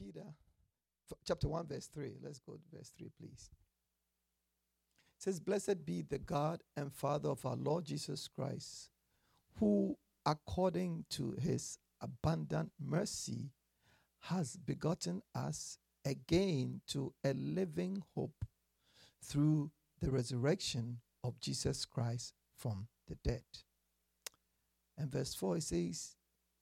Peter, chapter 1, verse 3. Let's go to verse 3, please. It says, "Blessed be the God and Father of our Lord Jesus Christ, who according to his abundant mercy has begotten us again to a living hope through the resurrection of Jesus Christ from the dead." And verse 4, it says,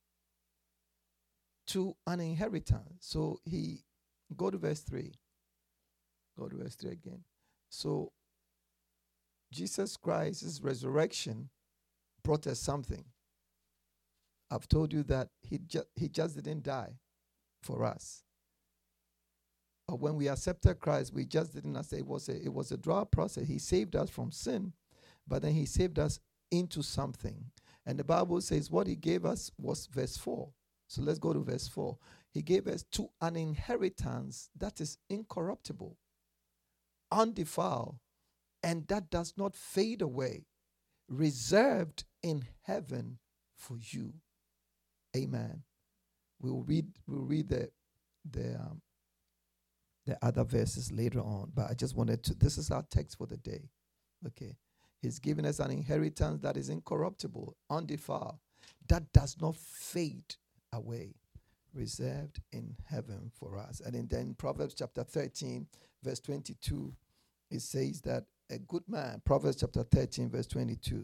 to an inheritance. So go to verse 3. Go to verse 3 again. So Jesus Christ's resurrection brought us something. I've told you that he just didn't die for us. Or when we accepted Christ, we just didn't say it was a dry process. He saved us from sin, but then he saved us into something. And the Bible says what he gave us was verse 4. So let's go to verse 4. He gave us to an inheritance that is incorruptible, undefiled, and that does not fade away, reserved in heaven for you. Amen. We'll read the other verses later on, but I just wanted to, this is our text for the day. Okay. He's given us an inheritance that is incorruptible, undefiled, that does not fade away, reserved in heaven for us. And then Proverbs chapter 13, verse 22, it says that a good man, Proverbs chapter 13, verse 22.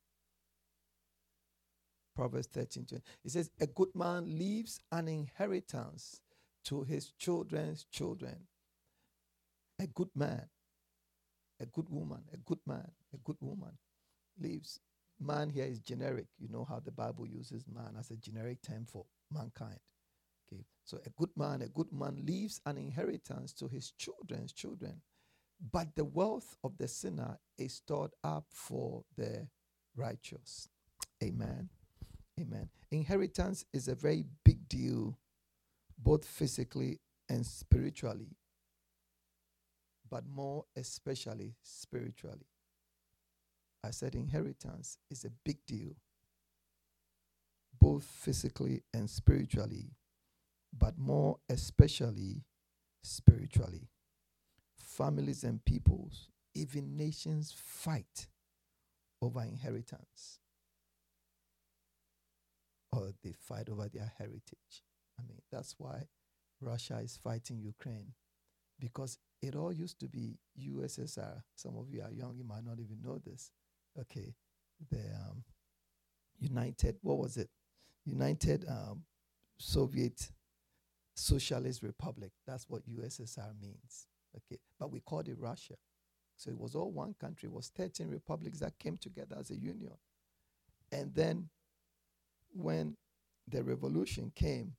Proverbs 13, 20. It says, a good man leaves an inheritance to his children's children. A good man, a good woman, a good man, a good woman leaves. Man here is generic. You know how the Bible uses man as a generic term for mankind. Okay, so a good man leaves an inheritance to his children's children, but the wealth of the sinner is stored up for the righteous. Amen. Amen. Inheritance is a very big deal, both physically and spiritually, but more especially spiritually. I said inheritance is a big deal, both physically and spiritually, but more especially spiritually. Families and peoples, even nations, fight over inheritance, or they fight over their heritage. I mean, that's why Russia is fighting Ukraine, because it all used to be USSR. Some of you are young, you might not even know this. Okay, the United Soviet Socialist Republic. That's what USSR means. Okay, but we called it Russia. So it was all one country. It was 13 republics that came together as a union. And then when the revolution came,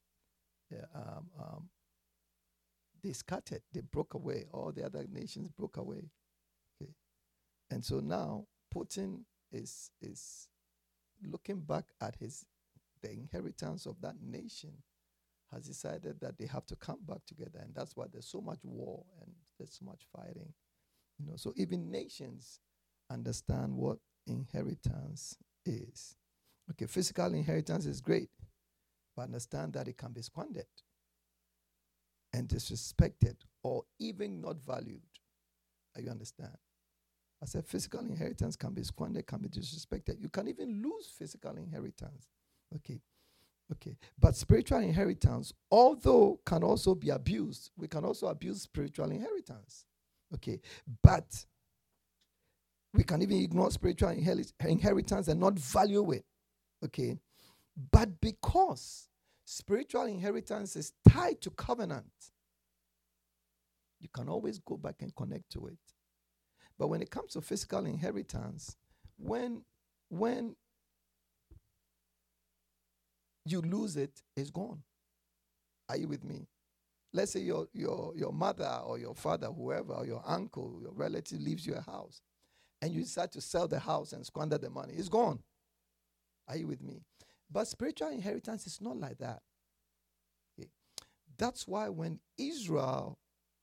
they scattered. They broke away. All the other nations broke away. Okay, and so now Putin is looking back at the inheritance of that nation, has decided that they have to come back together, and that's why there's so much war and there's so much fighting. You know, so even nations understand what inheritance is. Okay, physical inheritance is great, but understand that it can be squandered and disrespected or even not valued. You understand? I said physical inheritance can be squandered, can be disrespected. You can even lose physical inheritance. Okay. But spiritual inheritance, although can also be abused, we can also abuse spiritual inheritance. Okay. But we can even ignore spiritual inheritance and not value it. Okay. But because spiritual inheritance is tied to covenant, you can always go back and connect to it. But when it comes to physical inheritance, when you lose it, it's gone. Are you with me? Let's say your mother or your father, whoever, or your uncle, your relative leaves you a house, and you decide to sell the house and squander the money. It's gone. Are you with me? But spiritual inheritance is not like that. Okay. That's why when Israel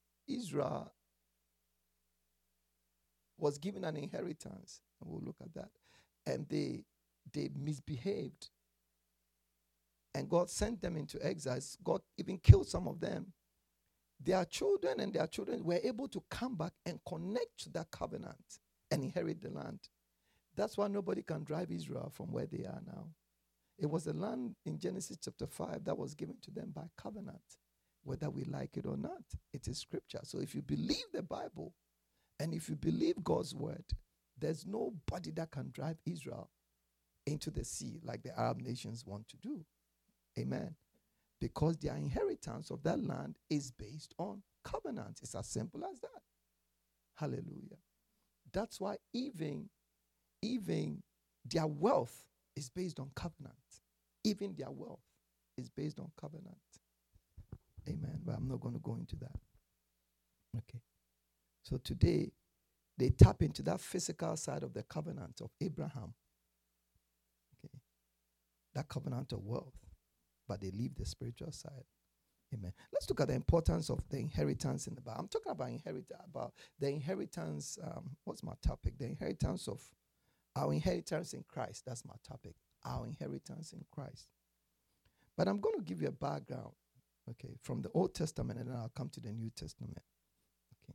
was given an inheritance, and we'll look at that, and they misbehaved, and God sent them into exile. God even killed some of them. Their children and their children were able to come back and connect to that covenant and inherit the land. That's why nobody can drive Israel from where they are now. It was a land in Genesis chapter 5 that was given to them by covenant. Whether we like it or not, it is scripture. So if you believe the Bible and if you believe God's word, there's nobody that can drive Israel into the sea like the Arab nations want to do. Amen. Because their inheritance of that land is based on covenant. It's as simple as that. Hallelujah. That's why even their wealth is based on covenant. Even their wealth is based on covenant. Amen. But I'm not going to go into that. Okay. So today, they tap into that physical side of the covenant of Abraham. Okay. That covenant of wealth. But they leave the spiritual side. Amen. Let's look at the importance of the inheritance in the Bible. I'm talking about the inheritance. What's my topic? The inheritance of our inheritance in Christ. That's my topic. Our inheritance in Christ. But I'm going to give you a background, okay, from the Old Testament, and then I'll come to the New Testament. Okay.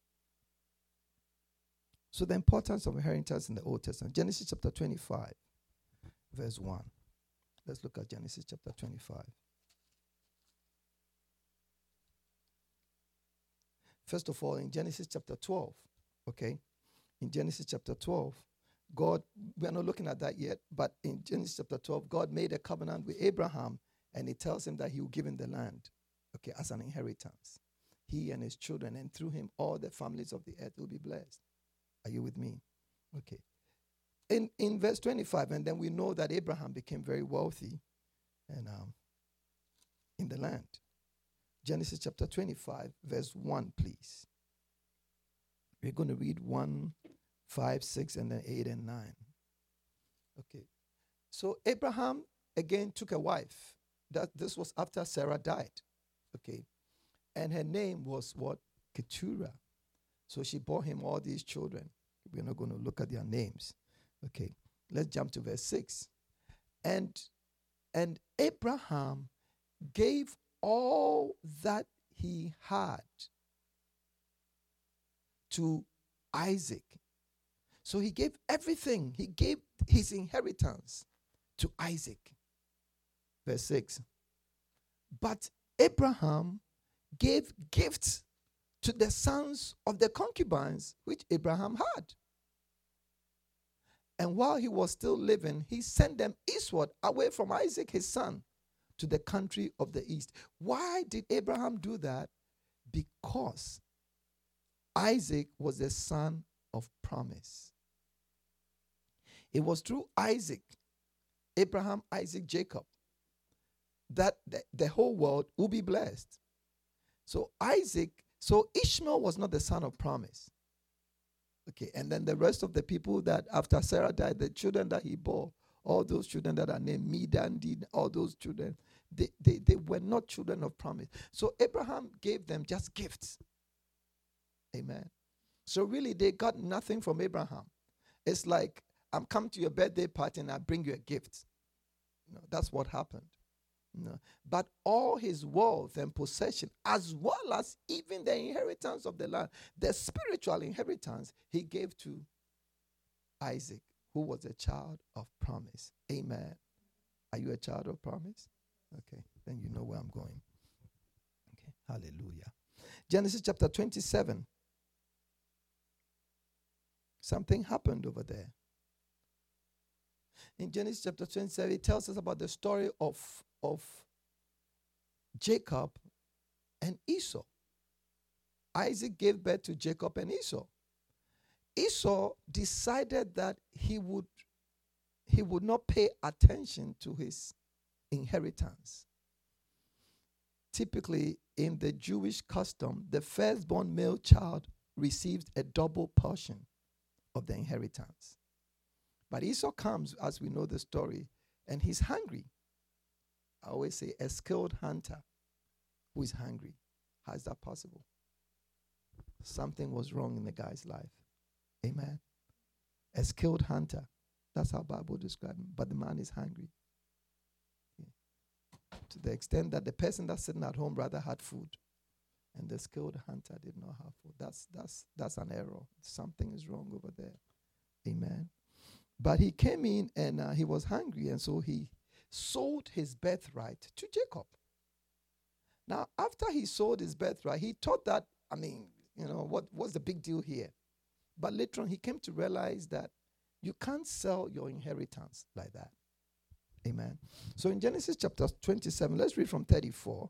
So the importance of inheritance in the Old Testament. Genesis chapter 25, verse 1. Let's look at Genesis chapter 25. First of all, in Genesis chapter 12, okay? In Genesis chapter 12, God, we're not looking at that yet, but in Genesis chapter 12, God made a covenant with Abraham, and he tells him that he will give him the land, okay, as an inheritance. He and his children, and through him, all the families of the earth will be blessed. Are you with me? Okay. In verse 25, and then we know that Abraham became very wealthy and in the land. Genesis chapter 25, verse 1, please. We're going to read 1, 5, 6, and then 8 and 9. Okay. So Abraham again took a wife. This was after Sarah died. Okay. And her name was what? Keturah. So she bore him all these children. We're not going to look at their names. Okay. Let's jump to verse 6. And Abraham gave all that he had to Isaac. So he gave everything. He gave his inheritance to Isaac. Verse 6. But Abraham gave gifts to the sons of the concubines which Abraham had. And while he was still living, he sent them eastward away from Isaac, his son, to the country of the east. Why did Abraham do that? Because Isaac was the son of promise. It was through Isaac, Abraham, Isaac, Jacob, that the whole world will be blessed. So Ishmael was not the son of promise. Okay, and then the rest of the people that after Sarah died, the children that he bore, all those children that are named Medan, all those children, they were not children of promise. So Abraham gave them just gifts. Amen. So really, they got nothing from Abraham. It's like, I'm come to your birthday party and I bring you a gift. That's what happened. But all his wealth and possession, as well as even the inheritance of the land, the spiritual inheritance, he gave to Isaac, who was a child of promise. Amen. Are you a child of promise? Okay, then you know where I'm going. Okay, hallelujah. Genesis chapter 27. Something happened over there. In Genesis chapter 27, it tells us about the story of Jacob and Esau. Isaac gave birth to Jacob and Esau. Esau decided that he would not pay attention to his inheritance. Typically, in the Jewish custom, the firstborn male child receives a double portion of the inheritance. But Esau comes, as we know the story, and he's hungry. I always say a skilled hunter who is hungry. How is that possible? Something was wrong in the guy's life. Amen. A skilled hunter. That's how the Bible describes him. But the man is hungry. Okay. to the extent that the person that's sitting at home rather had food, and the skilled hunter did not have food. That's an error. Something is wrong over there. Amen. But he came in and he was hungry, and so he sold his birthright to Jacob. Now, after he sold his birthright, he thought that, what's the big deal here? But later on, he came to realize that you can't sell your inheritance like that. Amen. So in Genesis chapter 27, let's read from 34.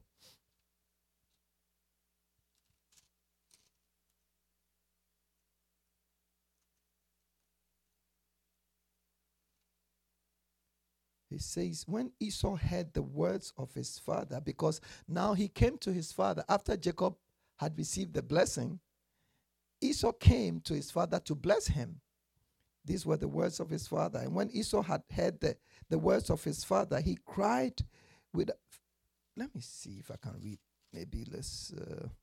He says, when Esau heard the words of his father, because now he came to his father after Jacob had received the blessing, Esau came to his father to bless him. These were the words of his father. And when Esau had heard the words of his father, he cried with, let me see if I can read. Maybe let's,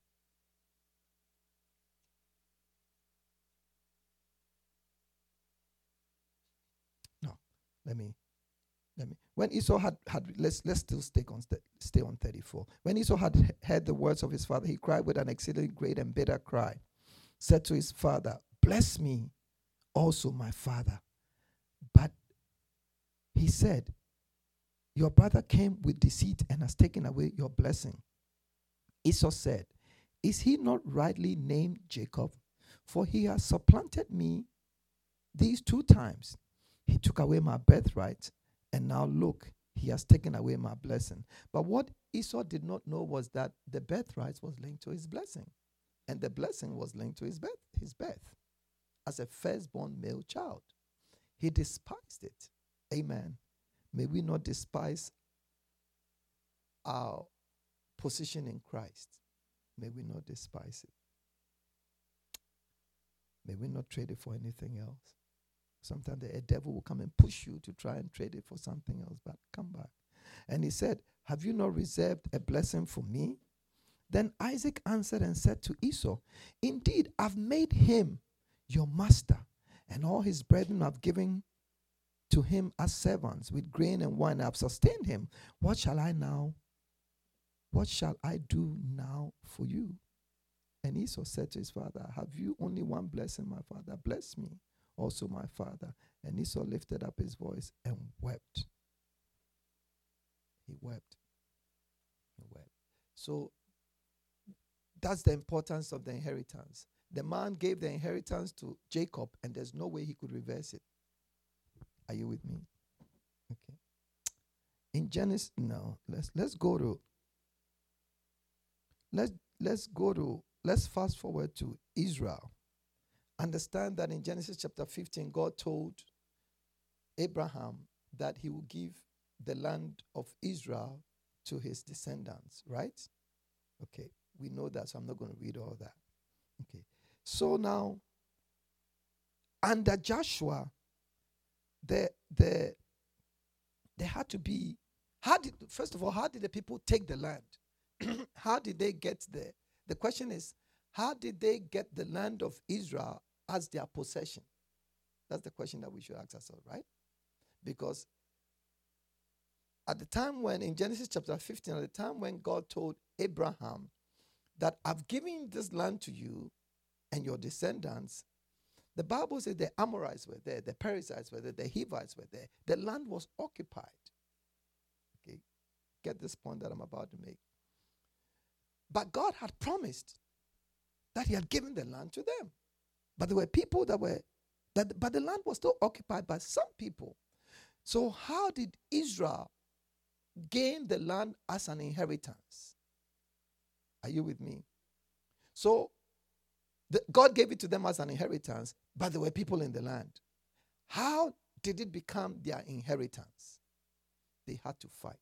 when Esau had let's still stay on 34. When Esau had heard the words of his father, he cried with an exceedingly great and bitter cry, said to his father, bless me also, my father. But he said, your brother came with deceit and has taken away your blessing. Esau said, is he not rightly named Jacob? For he has supplanted me these 2 times. He took away my birthright, and now look, he has taken away my blessing. But what Esau did not know was that the birthright was linked to his blessing, and the blessing was linked to his birth as a firstborn male child. He despised it. Amen. May we not despise our position in Christ. May we not despise it. May we not trade it for anything else. Sometimes the devil will come and push you to try and trade it for something else, but come back. And he said, have you not reserved a blessing for me? Then Isaac answered and said to Esau, indeed, I've made him your master, and all his brethren have given to him as servants with grain and wine. I've sustained him. What shall I do now for you? And Esau said to his father, have you only one blessing, my father? Bless me also, my father. And Esau lifted up his voice and wept. He wept. He wept. So that's the importance of the inheritance. The man gave the inheritance to Jacob, and there's no way he could reverse it. Are you with me? Okay. In Genesis, no. Let's fast forward to Israel. Understand that in Genesis chapter 15, God told Abraham that he will give the land of Israel to his descendants, right? Okay, we know that, so I'm not going to read all that. Okay, so now, under Joshua, there had to be, first of all, how did the people take the land? How did they get there? The question is, how did they get the land of Israel as their possession? That's the question that we should ask ourselves, right? Because at the time when, in Genesis chapter 15, at the time when God told Abraham that I've given this land to you and your descendants, the Bible says the Amorites were there, the Perizzites were there, the Hivites were there. The land was occupied. Okay, get this point that I'm about to make. But God had promised that he had given the land to them. But there were people but the land was still occupied by some people. So how did Israel gain the land as an inheritance? Are you with me? So God gave it to them as an inheritance, but there were people in the land. How did it become their inheritance? They had to fight.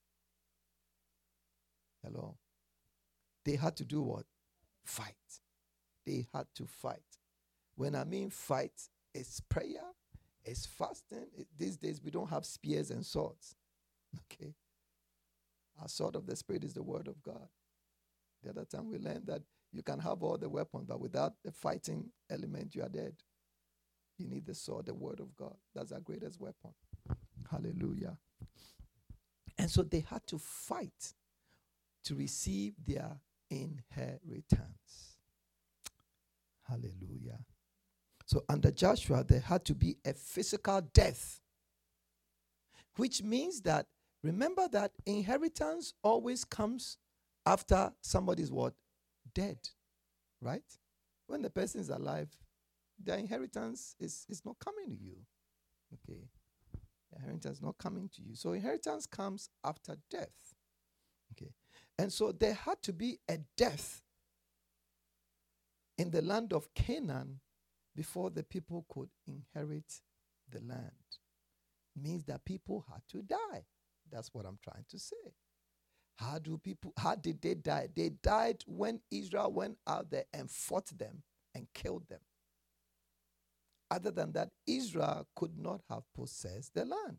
Hello? They had to do what? Fight. They had to fight. When I mean fight, it's prayer, it's fasting. These days we don't have spears and swords. Okay? Our sword of the Spirit is the word of God. The other time we learned that you can have all the weapons, but without the fighting element, you are dead. You need the sword, the word of God. That's our greatest weapon. Hallelujah. And so they had to fight to receive their inheritance. Hallelujah. So under Joshua, there had to be a physical death, which means that, remember that inheritance always comes after somebody's what? Dead, right? When the person is alive, their inheritance is not coming to you. Okay. The inheritance is not coming to you. So inheritance comes after death. Okay. And so there had to be a death in the land of Canaan before the people could inherit the land. Means that people had to die. That's what I'm trying to say. How did they die? They died when Israel went out there and fought them and killed them. Other than that, Israel could not have possessed the land.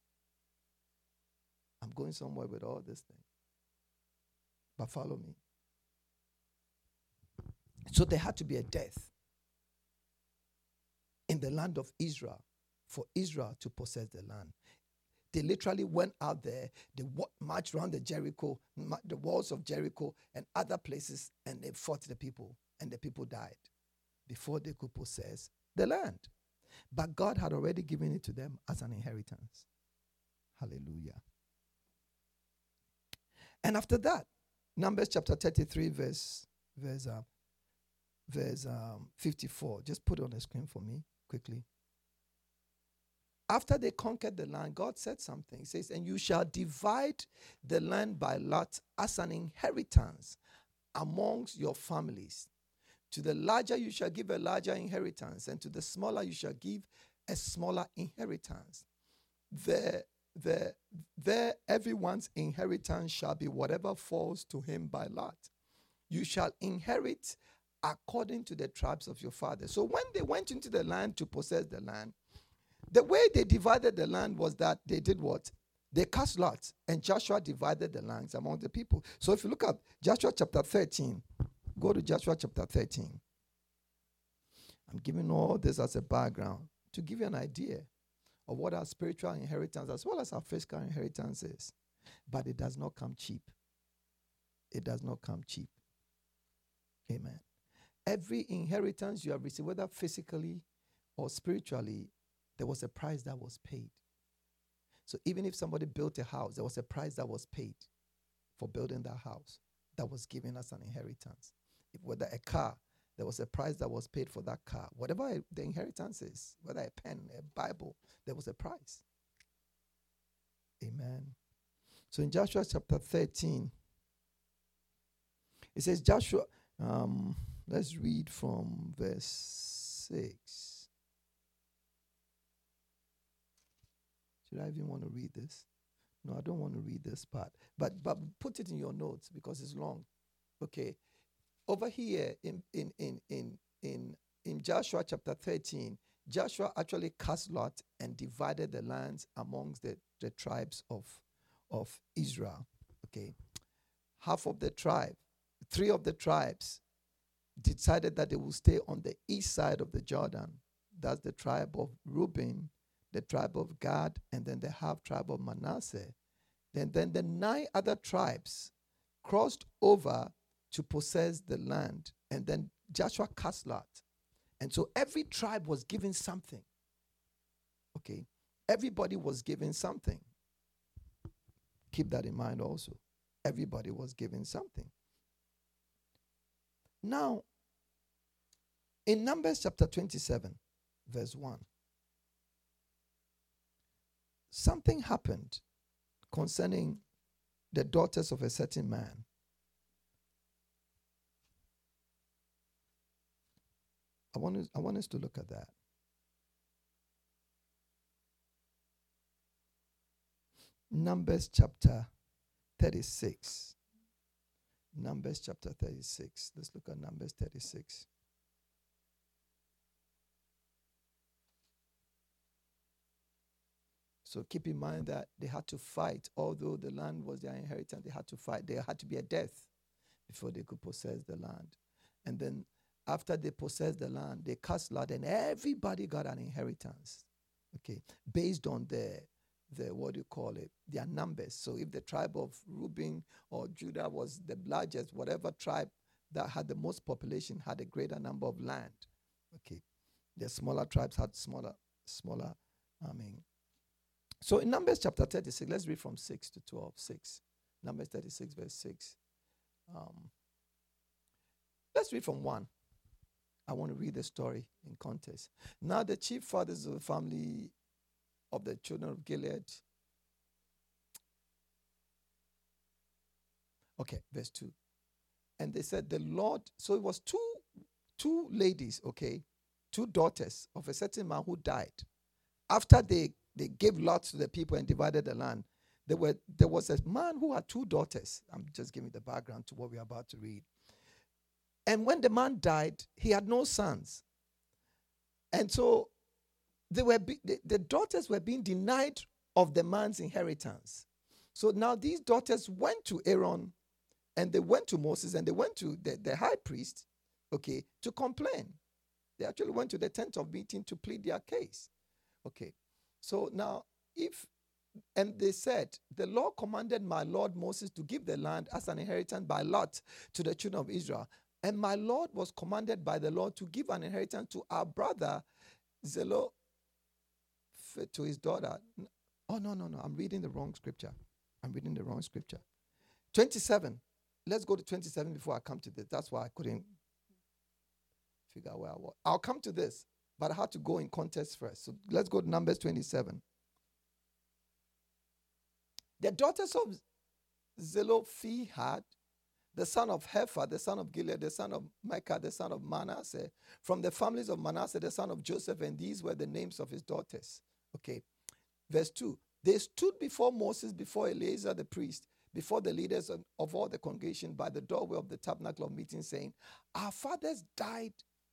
I'm going somewhere with all this thing. But follow me. So there had to be a death in the land of Israel for Israel to possess the land. They literally went out there, they marched around the walls of Jericho and other places, and they fought the people, and the people died before they could possess the land. But God had already given it to them as an inheritance. Hallelujah. And after that, Numbers chapter 33, verse 54. Just put it on the screen for me quickly. After they conquered the land, God said something. He says, and you shall divide the land by lot as an inheritance amongst your families. To the larger you shall give a larger inheritance, and to the smaller you shall give a smaller inheritance. There everyone's inheritance shall be whatever falls to him by lot. You shall inherit according to the tribes of your father. So when they went into the land to possess the land, the way they divided the land was that they did what? They cast lots, and Joshua divided the lands among the people. So if you look at Joshua chapter 13, go to Joshua chapter 13. I'm giving all this as a background to give you an idea of what our spiritual inheritance as well as our physical inheritance is. But it does not come cheap. It does not come cheap. Amen. Every inheritance you have received, whether physically or spiritually, there was a price that was paid. So even if somebody built a house, there was a price that was paid for building that house that was given as an inheritance. If whether a car, there was a price that was paid for that car. Whatever the inheritance is, whether a pen, a Bible, there was a price. Amen. So in Joshua chapter 13, it says Joshua, let's read from verse 6. Should I even want to read this? No, I don't want to read this part. But put it in your notes because it's long. Okay. Over here in Joshua chapter 13, Joshua actually cast lot and divided the lands amongst the tribes of Israel. Okay. Half of the tribe, 3 of the tribes decided that they will stay on the east side of the Jordan. That's the tribe of Reuben, the tribe of Gad, and then the half tribe of Manasseh. Then the 9 other tribes crossed over to possess the land, and then Joshua cast lot. And so every tribe was given something. Okay. Everybody was given something. Keep that in mind also. Everybody was given something. Now, in Numbers chapter 27, verse 1, something happened concerning the daughters of a certain man. I want us to look at that. Numbers chapter 36. Numbers chapter 36. Let's look at Numbers 36. So keep in mind that they had to fight. Although the land was their inheritance, they had to fight. There had to be a death before they could possess the land. And then after they possessed the land, they cast lot and everybody got an inheritance. Okay. Based on their numbers. So if the tribe of Reuben or Judah was the largest, whatever tribe that had the most population had a greater number of land. Okay. The smaller tribes had smaller. So in Numbers chapter 36, let's read from 6 to 12. 6. Numbers 36, verse 6. Let's read from 1. I want to read the story in context. Now the chief fathers of the family of the children of Gilead. Okay, verse 2. And they said, the Lord, so it was two ladies, okay, 2 daughters of a certain man who died. After they gave lots to the people and divided the land, there was a man who had 2 daughters. I'm just giving the background to what we're about to read. And when the man died, he had no sons. And so the daughters were being denied of the man's inheritance. So now these daughters went to Aaron, and they went to Moses, and they went to the high priest, okay, to complain. They actually went to the tent of meeting to plead their case. Okay. So now and they said, the Lord commanded my Lord Moses to give the land as an inheritance by lot to the children of Israel. And my Lord was commanded by the Lord to give an inheritance to our brother Zelophehad to his daughter. Oh, no. I'm reading the wrong scripture. 27. Let's go to 27 before I come to this. That's why I couldn't figure out where I was. I'll come to this, but I had to go in context first. So let's go to Numbers 27. The daughters of Zelophehad, the son of Hepher, the son of Gilead, the son of Micah, the son of Manasseh, from the families of Manasseh, the son of Joseph, and these were the names of his daughters. Okay. Verse 2. They stood before Moses, before Eleazar the priest, before the leaders of all the congregation by the doorway of the tabernacle of meeting, saying, our father died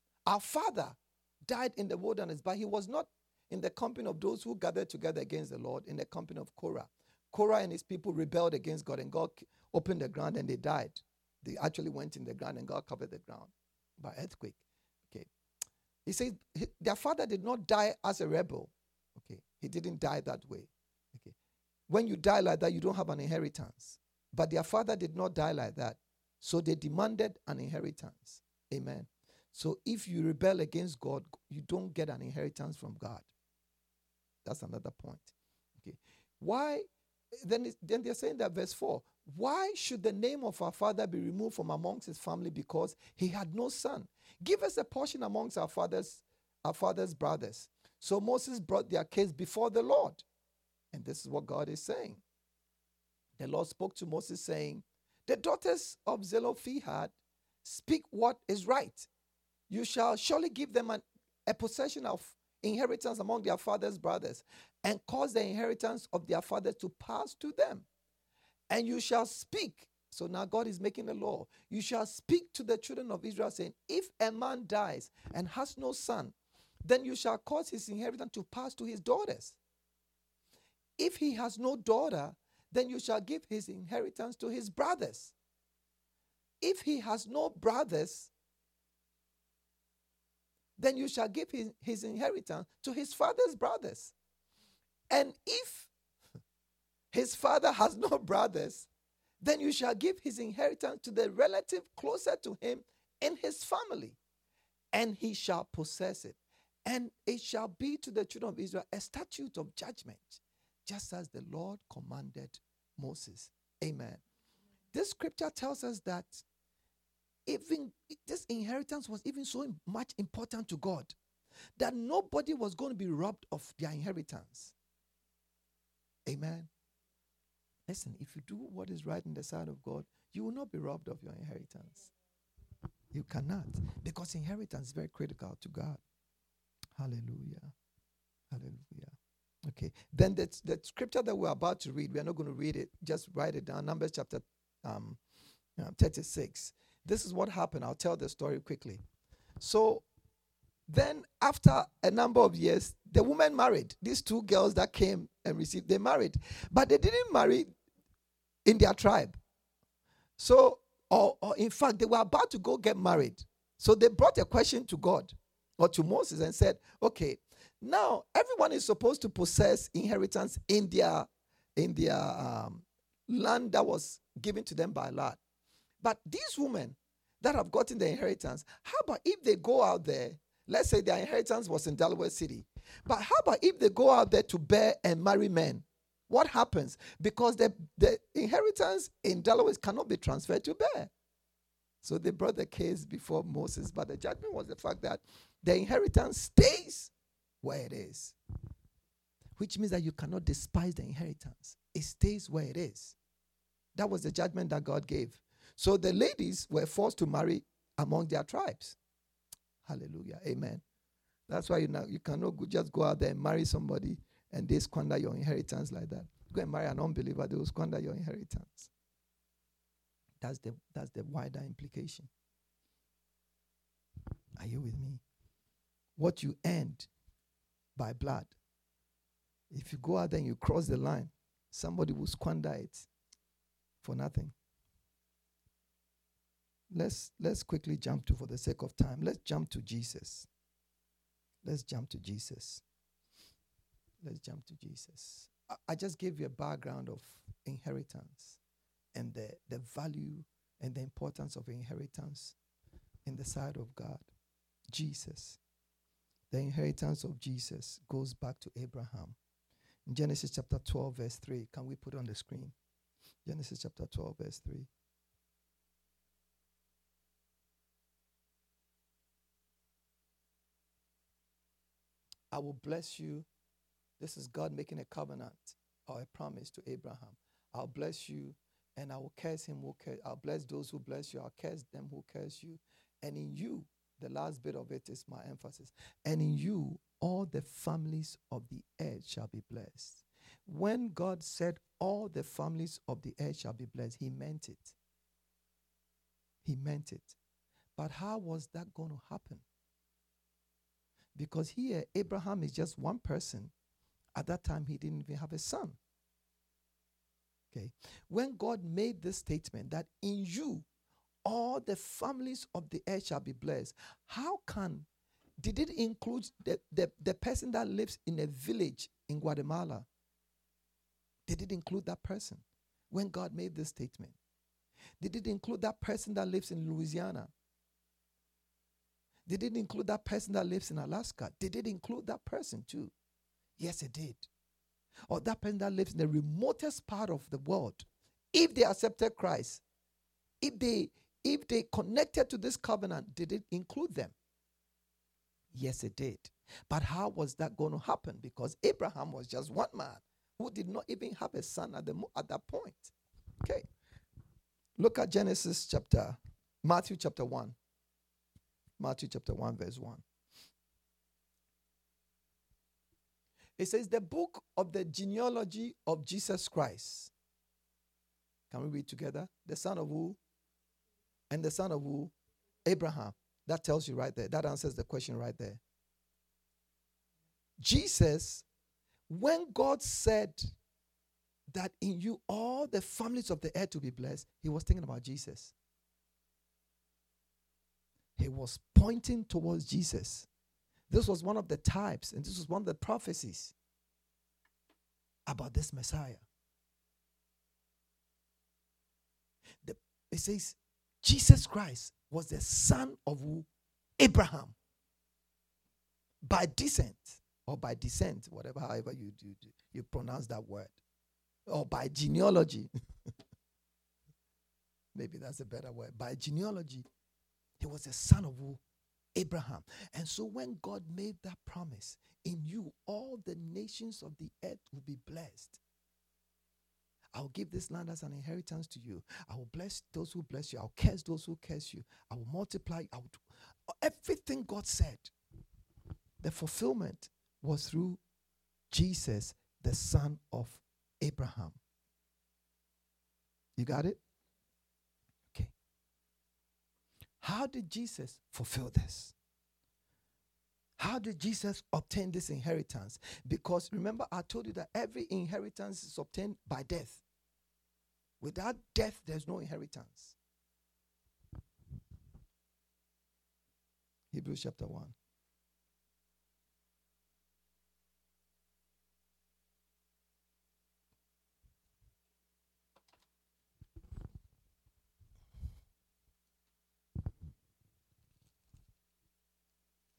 in the wilderness, but he was not in the company of those who gathered together against the Lord, in the company of Korah. Korah and his people rebelled against God, and God opened the ground and they died. They actually went in the ground and God covered the ground by earthquake. Okay. He says their father did not die as a rebel. Okay. He didn't die that way. Okay. When you die like that, you don't have an inheritance. But their father did not die like that. So they demanded an inheritance. Amen. So if you rebel against God, you don't get an inheritance from God. That's another point. Okay. Why? Then they're saying that verse 4. Why should the name of our father be removed from amongst his family because he had no son? Give us a portion amongst our father's brothers. So Moses brought their case before the Lord. And this is what God is saying. The Lord spoke to Moses saying, the daughters of Zelophehad speak what is right. You shall surely give them a possession of inheritance among their father's brothers, and cause the inheritance of their fathers to pass to them. And you shall speak. So now God is making a law. You shall speak to the children of Israel, saying, if a man dies and has no son, then you shall cause his inheritance to pass to his daughters. If he has no daughter, then you shall give his inheritance to his brothers. If he has no brothers, then you shall give his inheritance to his father's brothers. And if his father has no brothers, then you shall give his inheritance to the relative closer to him in his family, and he shall possess it. And it shall be to the children of Israel a statute of judgment, just as the Lord commanded Moses. Amen. This scripture tells us that even this inheritance was even so much important to God that nobody was going to be robbed of their inheritance. Amen. Listen, if you do what is right in the sight of God, you will not be robbed of your inheritance. You cannot, because inheritance is very critical to God. Hallelujah. Hallelujah. Okay. Then the scripture that we're about to read, we are not going to read it. Just write it down. Numbers chapter 36. This is what happened. I'll tell the story quickly. So then after a number of years, the woman married. These 2 girls that came and received, they married. But they didn't marry in their tribe. So, or in fact, they were about to go get married. So they brought a question to God or to Moses and said, okay, Now, everyone is supposed to possess inheritance in their land that was given to them by lot. But these women that have gotten the inheritance, how about if they go out there? Let's say their inheritance was in Delaware City. But how about if they go out there to bear and marry men? What happens? Because the inheritance in Delaware cannot be transferred to bear. So they brought the case before Moses. But the judgment was the fact that the inheritance stays where it is. Which means that you cannot despise the inheritance. It stays where it is. That was the judgment that God gave. So the ladies were forced to marry among their tribes. Hallelujah. Amen. That's why you cannot just go out there and marry somebody and they squander your inheritance like that. Go and marry an unbeliever, they will squander your inheritance. That's the wider implication. Are you with me? What you earned by blood, if you go out there and you cross the line, somebody will squander it for nothing. Let's quickly jump to, for the sake of time, let's jump to Jesus. Let's jump to Jesus. Let's jump to Jesus. I just gave you a background of inheritance and the value and the importance of inheritance in the sight of God. Jesus. The inheritance of Jesus goes back to Abraham. In Genesis chapter 12, verse 3. Can we put it on the screen? Genesis chapter 12, verse 3. I will bless you. This is God making a covenant or a promise to Abraham. I'll bless you and I will curse him who curse. I'll bless those who bless you. I'll curse them who curse you. And in you, the last bit of it is my emphasis. And in you, all the families of the earth shall be blessed. When God said all the families of the earth shall be blessed, he meant it. He meant it. But how was that going to happen? Because here, Abraham is just one person. At that time, he didn't even have a son. Okay. When God made this statement that in you, all the families of the earth shall be blessed, did it include the person that lives in a village in Guatemala? Did it include that person when God made this statement? Did it include that person that lives in Louisiana? Did it include that person that lives in Alaska? Did it include that person too? Yes, it did. Or that person that lives in the remotest part of the world. If they accepted Christ, if they connected to this covenant, did it include them? Yes, it did. But how was that going to happen? Because Abraham was just one man who did not even have a son at that point. Okay. Look at Matthew chapter 1. Matthew chapter 1, verse 1. It says, the book of the genealogy of Jesus Christ. Can we read together? The son of who? And the son of who? Abraham. That tells you right there. That answers the question right there. Jesus, when God said that in you all the families of the earth will be blessed, he was thinking about Jesus. He was pointing towards Jesus. This was one of the types, and this was one of the prophecies about this Messiah. It says, Jesus Christ was the son of who? Abraham. By descent, or by descent, however you pronounce that word. Or by genealogy. Maybe that's a better word. By genealogy, he was the son of who? Abraham. And so when God made that promise, in you all the nations of the earth will be blessed. I'll give this land as an inheritance to you. I will bless those who bless you. I'll curse those who curse you. I will multiply. Everything God said, the fulfillment was through Jesus, the son of Abraham. You got it? Okay. How did Jesus fulfill this? How did Jesus obtain this inheritance? Because remember, I told you that every inheritance is obtained by death. Without death, there's no inheritance. Hebrews chapter 1.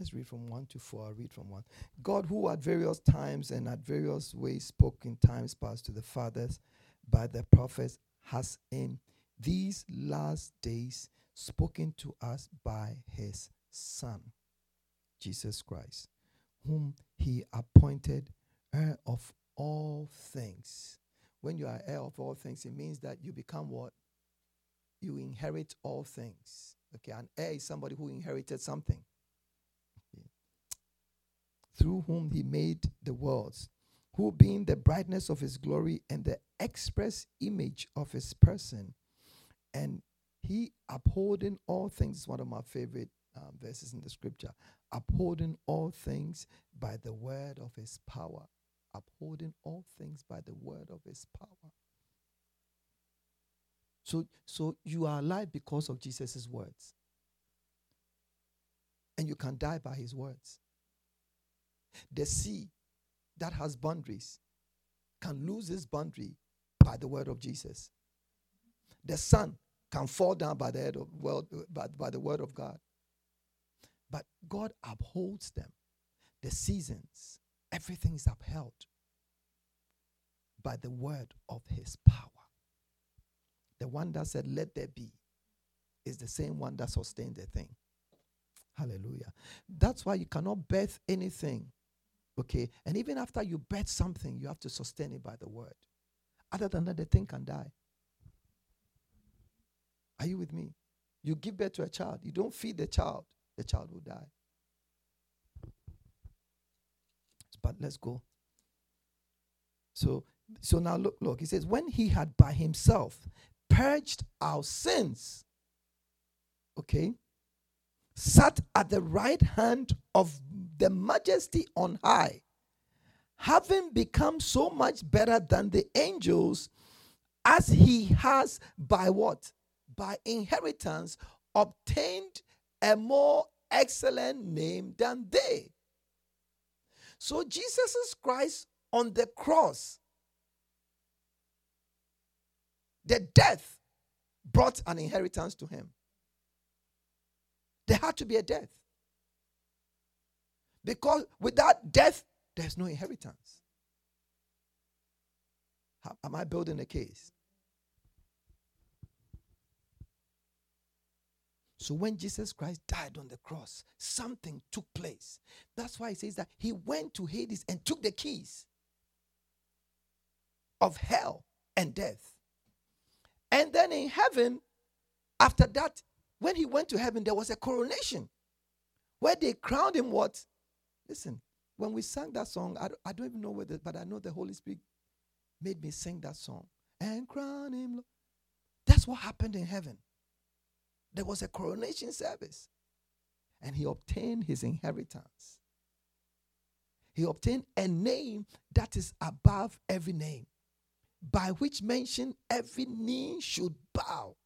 Let's read from 1 to 4. I'll read from 1. God, who at various times and at various ways spoke in times past to the fathers by the prophets, has in these last days spoken to us by his Son, Jesus Christ, whom he appointed heir of all things. When you are heir of all things, it means that you become what? You inherit all things. Okay, an heir is somebody who inherited something. Okay. Through whom he made the worlds, who being the brightness of his glory and the express image of his person, and he upholding all things, one of my favorite verses in the scripture, upholding all things by the word of his power. Upholding all things by the word of his power. So you are alive because of Jesus' words. And you can die by his words. The sea that has boundaries can lose its boundary by the word of Jesus. The sun can fall down by the head of by the word of God. But God upholds them. The seasons, everything is upheld by the word of his power. The one that said, let there be, is the same one that sustained the thing. Hallelujah. That's why you cannot birth anything. Okay? And even after you birth something, you have to sustain it by the word. Other than that, the thing can die. Are you with me? You give birth to a child. You don't feed the child will die. But let's go. So now look. He says, when he had by himself purged our sins, okay, sat at the right hand of the majesty on high, having become so much better than the angels, as he has by what? By inheritance obtained a more excellent name than they. So Jesus Christ on the cross, the death brought an inheritance to him. There had to be a death. Because without death, there's no inheritance. Am I building a case? So when Jesus Christ died on the cross, something took place. That's why he says that he went to Hades and took the keys of hell and death. And then in heaven, after that, when he went to heaven, there was a coronation where they crowned him what? Listen, when we sang that song, I don't even know whether, but I know the Holy Spirit made me sing that song. And crown him. That's what happened in heaven. There was a coronation service. And he obtained his inheritance. He obtained a name that is above every name, by which mention every knee should bow.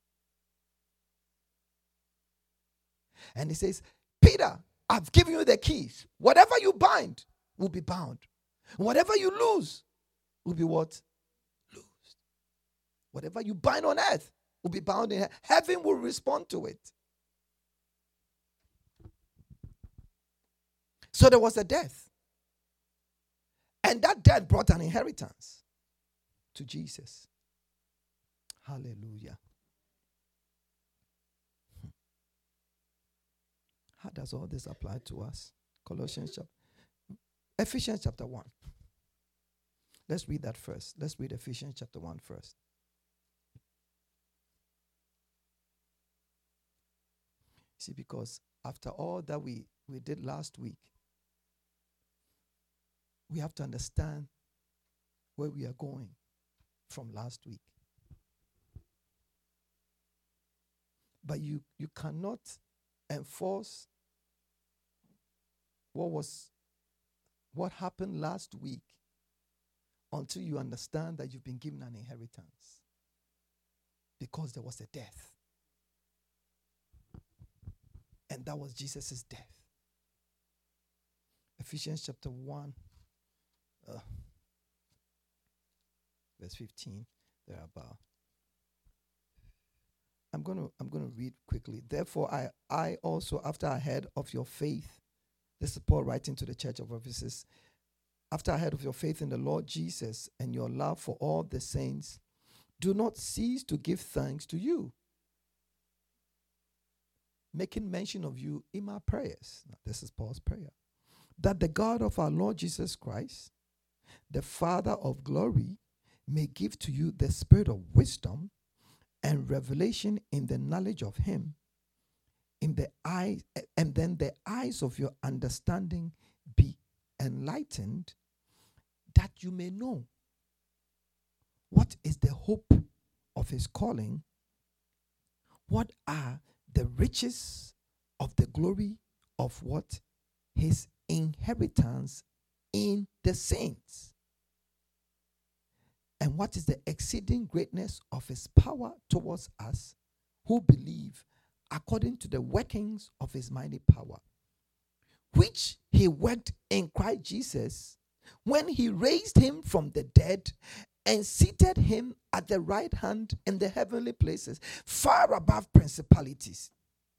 And he says, Peter, I've given you the keys. Whatever you bind will be bound. Whatever you lose will be what? Loosed. Whatever you bind on earth will be bound in heaven. Heaven will respond to it. So there was a death. And that death brought an inheritance to Jesus. Hallelujah. How does all this apply to us? Ephesians chapter 1. Let's read that first. Let's read Ephesians chapter 1 first. See, because after all that we did last week, we have to understand where we are going from last week. But you cannot enforce what happened last week until you understand that you've been given an inheritance. Because there was a death. And that was Jesus' death. Ephesians chapter 1, verse 15, thereabout. I'm going to read quickly. Therefore, I also, after I heard of your faith This is Paul writing to the church of Ephesus. After I heard of your faith in the Lord Jesus and your love for all the saints, do not cease to give thanks to you, making mention of you in my prayers. Now, this is Paul's prayer. That the God of our Lord Jesus Christ, the Father of glory, may give to you the spirit of wisdom and revelation in the knowledge of him, in the eyes, and then the eyes of your understanding be enlightened, that you may know what is the hope of his calling, what are the riches of the glory of what his inheritance in the saints, and what is the exceeding greatness of his power towards us who believe, according to the workings of his mighty power, which he worked in Christ Jesus when he raised him from the dead and seated him at the right hand in the heavenly places, far above principalities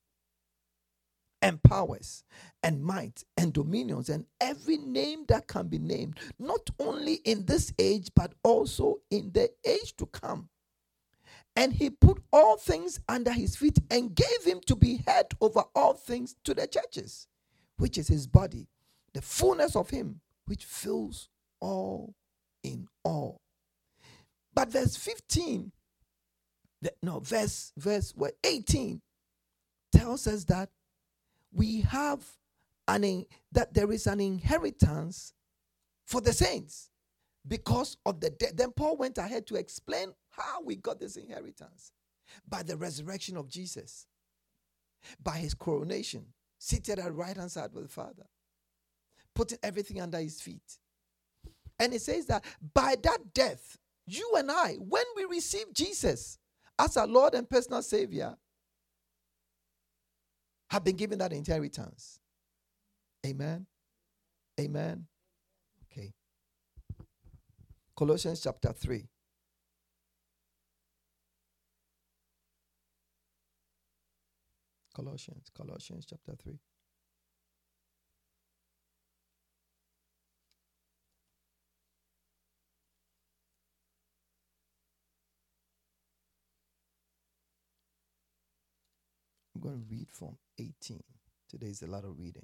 and powers and might and dominions and every name that can be named, not only in this age, but also in the age to come. And he put all things under his feet and gave him to be head over all things to the churches, which is his body, the fullness of him which fills all in all. But verse 18 tells us that we have that there is an inheritance for the saints because of the death. Then Paul went ahead to explain how we got this inheritance. By the resurrection of Jesus, by his coronation, seated at the right hand side with the Father, putting everything under his feet. And it says that by that death, you and I, when we receive Jesus as our Lord and personal Savior, have been given that inheritance. Amen. Amen. Okay. Colossians chapter 3. Colossians chapter 3. I'm going to read from 18. Today is a lot of reading.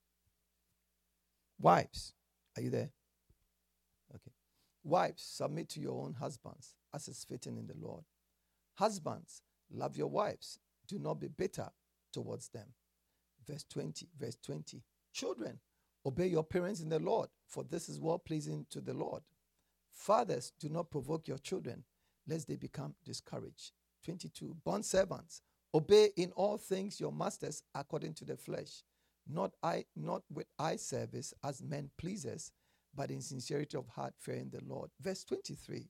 Wives, are you there? Okay. Wives, submit to your own husbands as is fitting in the Lord. Husbands, love your wives. Do not be bitter towards them. Verse 20. Children, obey your parents in the Lord, for this is well pleasing to the Lord. Fathers, do not provoke your children, lest they become discouraged. 22. Bondservants, obey in all things your masters according to the flesh, not with eye service as men pleasers, but in sincerity of heart, fearing the Lord. Verse 23.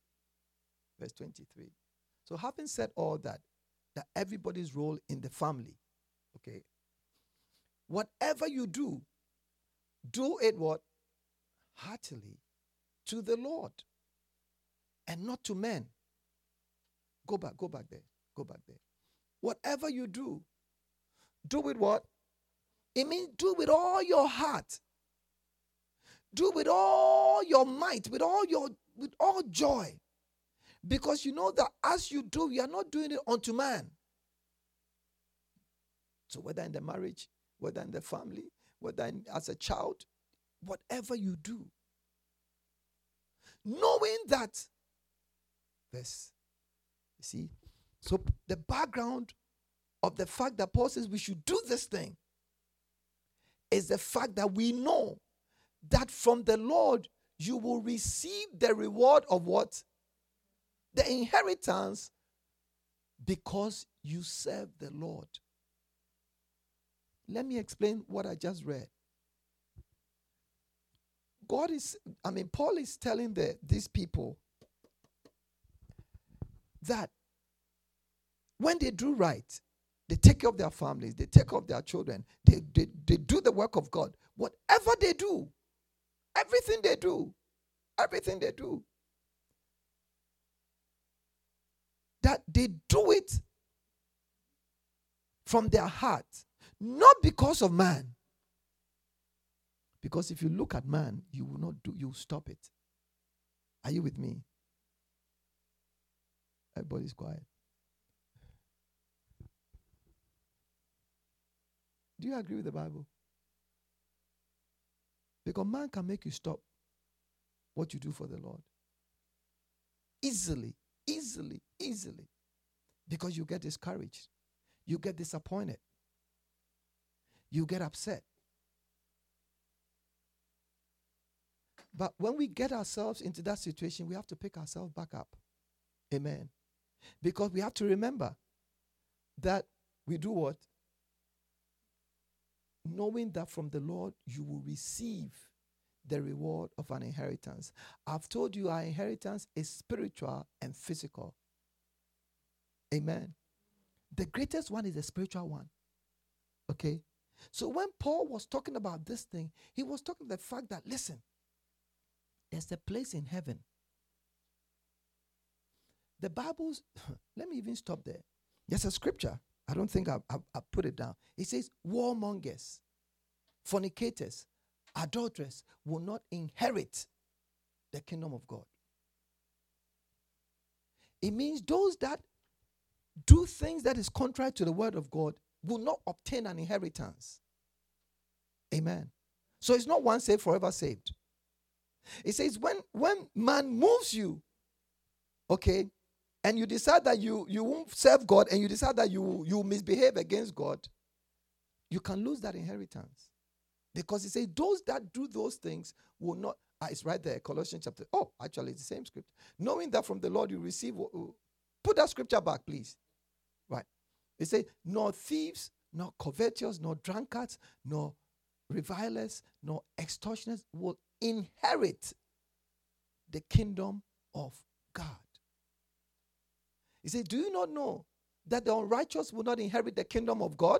So having said all that everybody's role in the family, okay, whatever you do it what? Heartily to the Lord and not to men. Go back there. Whatever you do it what? It means do with all your heart. Do with all your might, with all joy. Because you know that as you do, you are not doing it unto man. So whether in the marriage, whether in the family, whether as a child, whatever you do, knowing that, this, you see, so the background of the fact that Paul says we should do this thing is the fact that we know that from the Lord you will receive the reward of what? The inheritance, because you serve the Lord. Let me explain what I just read. Paul is telling these people that when they do right, they take care of their families, they take care of their children, they do the work of God. Whatever they do, everything they do, that they do it from their heart, not because of man, Because if you look at man, you will not do, you stop it. Are you with me? Everybody's quiet. Do you agree with the Bible? Because man can make you stop what you do for the Lord. Easily. Because you get discouraged. You get disappointed. You get upset. But when we get ourselves into that situation, we have to pick ourselves back up. Amen. Because we have to remember that we do what? Knowing that from the Lord you will receive the reward of an inheritance. I've told you our inheritance is spiritual and physical. Amen. The greatest one is the spiritual one. Okay? So when Paul was talking about this thing, he was talking about the fact that, listen, there's a place in heaven. The Bible's, let me even stop there. There's a scripture. I don't think I put it down. It says, warmongers, fornicators, adulterers will not inherit the kingdom of God. It means those that do things that is contrary to the word of God will not obtain an inheritance. Amen. So it's not once saved, forever saved. It says when man moves you, okay, and you decide that you won't serve God and you decide that you misbehave against God, you can lose that inheritance. Because it says those that do those things will not, it's right there, Colossians chapter, actually it's the same script. Knowing that from the Lord you receive, put that scripture back, please. Right. It says, nor thieves, nor covetous, nor drunkards, nor revilers, nor extortioners will inherit the kingdom of God. He said, do you not know that the unrighteous will not inherit the kingdom of God?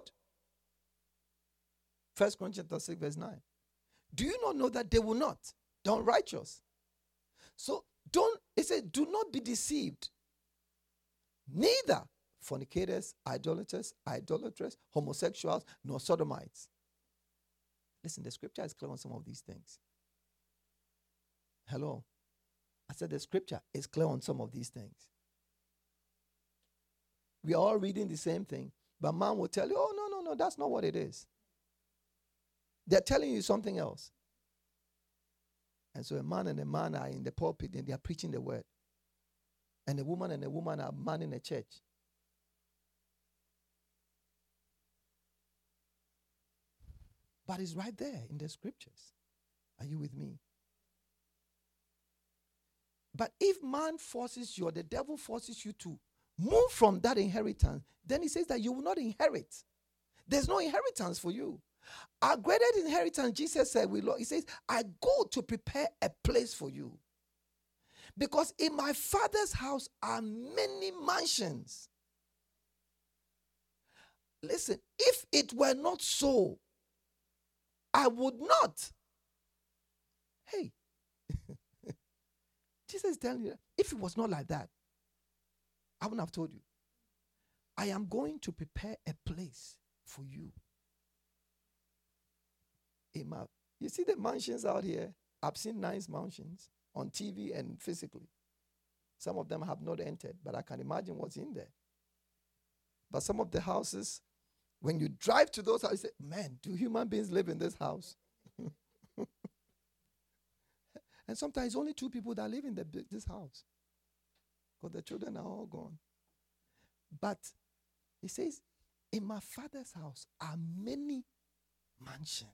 1 Corinthians 6 verse 9. Do you not know that they will not? The unrighteous. So it says, do not be deceived. Neither fornicators, idolaters, homosexuals, nor sodomites. Listen, the scripture is clear on some of these things. Hello. I said the scripture is clear on some of these things. We are all reading the same thing, but man will tell you, oh, no, that's not what it is. They're telling you something else. And so a man are in the pulpit and they are preaching the word. And a woman are man in a church. But it's right there in the scriptures. Are you with me? But if man forces you or the devil forces you to move from that inheritance, then he says that you will not inherit. There's no inheritance for you. Our greatest inheritance, Jesus said, he says, I go to prepare a place for you. Because in my Father's house are many mansions. Listen, if it were not so, I would not. Hey, Jesus is telling you, if it was not like that, I wouldn't have told you. I am going to prepare a place for you. You see the mansions out here? I've seen nice mansions on TV and physically. Some of them have not entered, but I can imagine what's in there. But some of the houses, when you drive to those houses, you say, man, do human beings live in this house? And sometimes only 2 people that live in this house, because the children are all gone. But he says, in my Father's house are many mansions.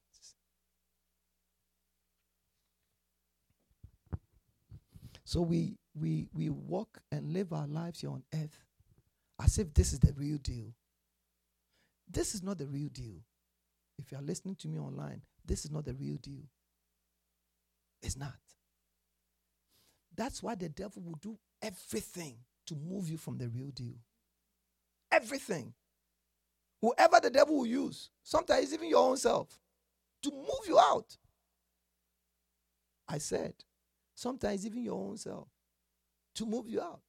So we walk and live our lives here on earth as if this is the real deal. This is not the real deal. If you are listening to me online, this is not the real deal. It's not. That's why the devil will do everything to move you from the real deal. Everything. Whoever the devil will use, sometimes even your own self, to move you out. I said, sometimes even your own self, to move you out.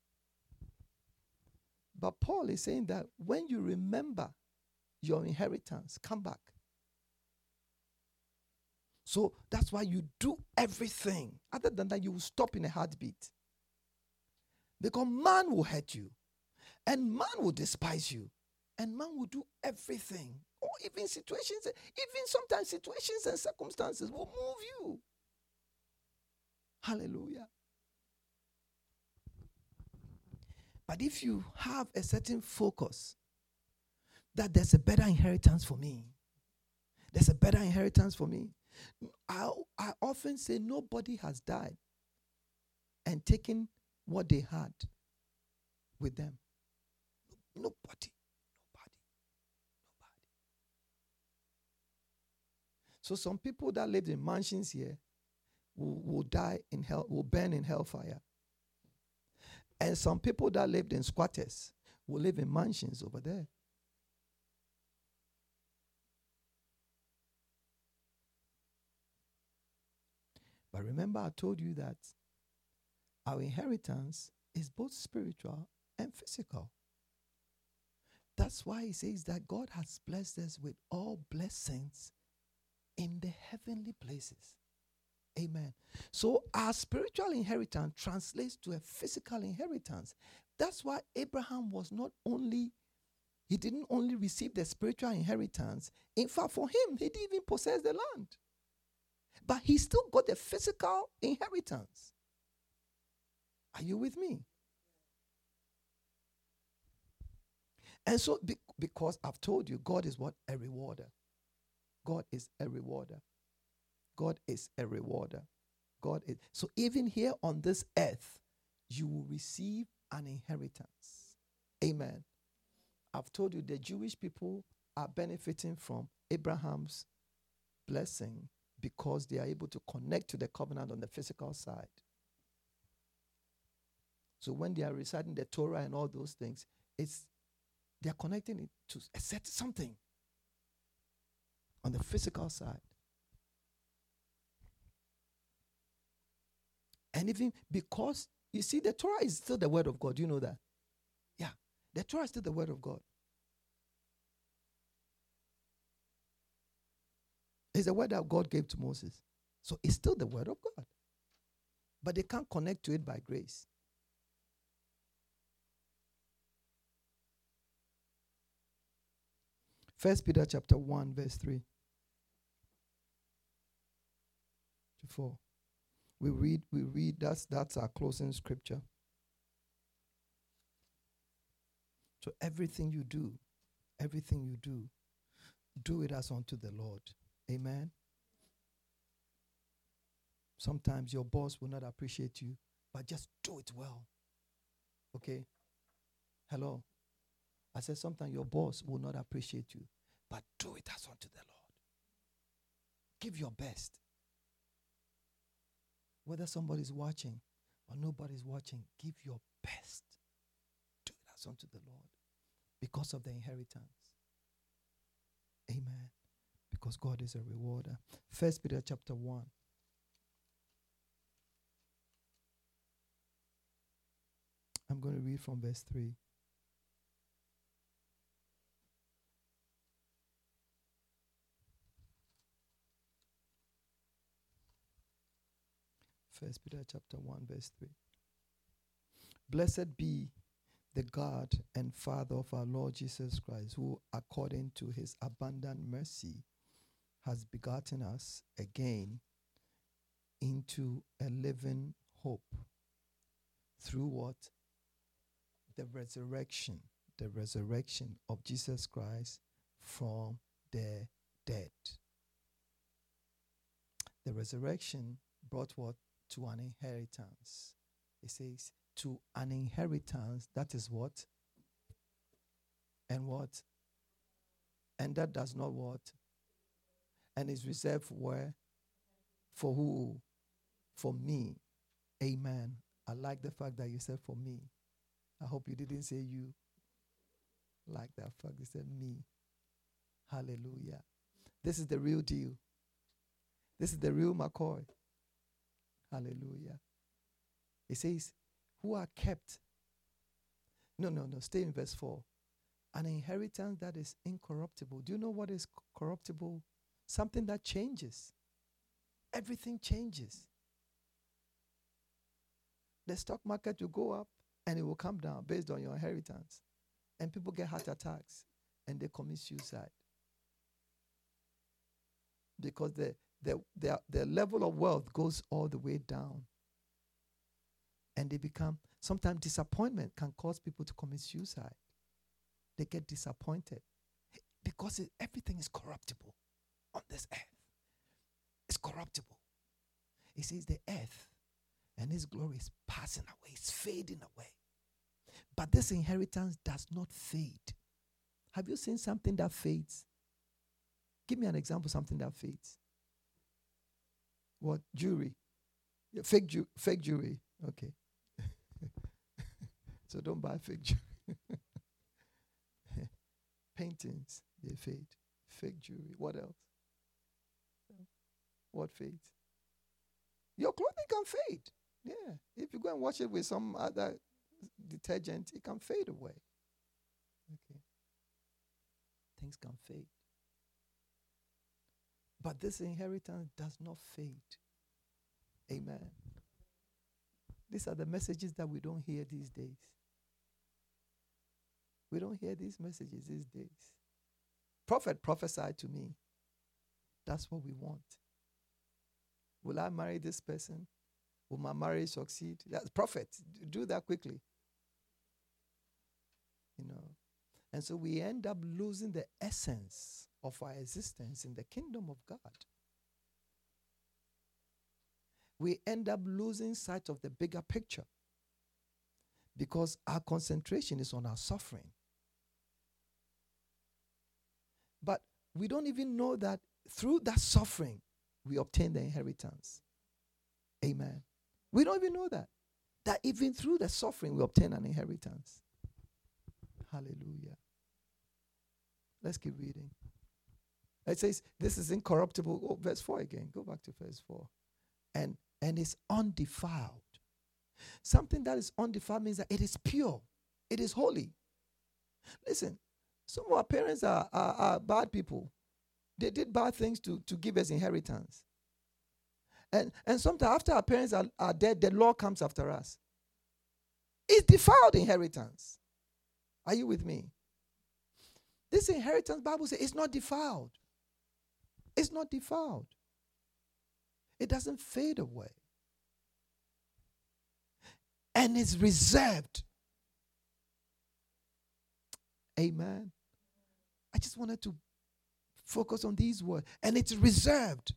But Paul is saying that when you remember your inheritance, come back. So that's why you do everything. Other than that, you will stop in a heartbeat. Because man will hurt you. And man will despise you. And man will do everything. Or even sometimes situations and circumstances will move you. Hallelujah. But if you have a certain focus that there's a better inheritance for me, there's a better inheritance for me. I often say nobody has died and taken what they had with them. Nobody. So some people that lived in mansions here will die in hell, will burn in hellfire. And some people that lived in squatters will live in mansions over there. But remember, I told you that our inheritance is both spiritual and physical. That's why he says that God has blessed us with all blessings in the heavenly places. Amen. So our spiritual inheritance translates to a physical inheritance. That's why Abraham he didn't only receive the spiritual inheritance. In fact, for him, he didn't even possess the land. But he still got the physical inheritance. Are you with me? And so, because I've told you, God is what? A rewarder. God is a rewarder. God is a rewarder. God is. So even here on this earth, you will receive an inheritance. Amen. I've told you the Jewish people are benefiting from Abraham's blessing because they are able to connect to the covenant on the physical side. So when they are reciting the Torah and all those things, they are connecting it to a set something on the physical side. And even because, you see, the Torah is still the word of God. Do you know that? Yeah. The Torah is still the word of God. It's the word that God gave to Moses. So it's still the word of God. But they can't connect to it by grace. First Peter chapter 1, verse 3 to 4. We read, that's our closing scripture. So everything you do, do it as unto the Lord. Amen. Sometimes your boss will not appreciate you, but just do it well. Okay? Hello? I said sometimes your boss will not appreciate you, but do it as unto the Lord. Give your best. Whether somebody's watching or nobody's watching, give your best. Do it as unto the Lord because of the inheritance. Amen. Because God is a rewarder. First Peter chapter 1. I'm going to read from verse 3. First Peter chapter 1, verse 3. Blessed be the God and Father of our Lord Jesus Christ, who according to his abundant mercy has begotten us again into a living hope through what? The resurrection of Jesus Christ from the dead. The resurrection brought what? To an inheritance. It says, to an inheritance, that is what? And what? And that does not what? And is reserved for where? For who? For me. Amen. I like the fact that you said for me. I hope you didn't say you. Like that fact, you said me. Hallelujah. This is the real deal. This is the real McCoy. Hallelujah. It says, who are kept. No. Stay in verse 4. An inheritance that is incorruptible. Do you know what is corruptible? Something that changes. everything changes. The stock market will go up and it will come down based on your inheritance. And people get heart attacks and they commit suicide. Because the level of wealth goes all the way down. And they become, sometimes disappointment can cause people to commit suicide. They get disappointed because everything is corruptible on this earth. It's corruptible. It says the earth and its glory is passing away. It's fading away. But this inheritance does not fade. Have you seen something that fades? Give me an example of something that fades. What? Jewelry. Yeah, fake jewelry. Okay. So don't buy fake jewelry. Paintings, they fade. Fake jewelry. What else? What fades? Your clothing can fade. Yeah. If you go and wash it with some other detergent, it can fade away. Okay. Things can fade. But this inheritance does not fade. Amen. These are the messages that we don't hear these days. We don't hear these messages these days. Prophet prophesied to me. That's what we want. Will I marry this person? Will my marriage succeed? That's prophet. Do that quickly. You know. And so we end up losing the essence of our existence in the kingdom of God. We end up losing sight of the bigger picture because our concentration is on our suffering. But we don't even know that through that suffering, we obtain the inheritance. Amen. We don't even know that. That even through the suffering, we obtain an inheritance. Hallelujah. Let's keep reading. It says, this is incorruptible. Oh, verse 4 again. Go back to verse 4. And it's undefiled. Something that is undefiled means that it is pure. It is holy. Listen, some of our parents are bad people. They did bad things to give us inheritance. And sometimes after our parents are dead, the law comes after us. It's defiled inheritance. Are you with me? This inheritance, Bible says, it's not defiled. It's not defiled. It doesn't fade away. And it's reserved. Amen. I just wanted to focus on these words. And it's reserved.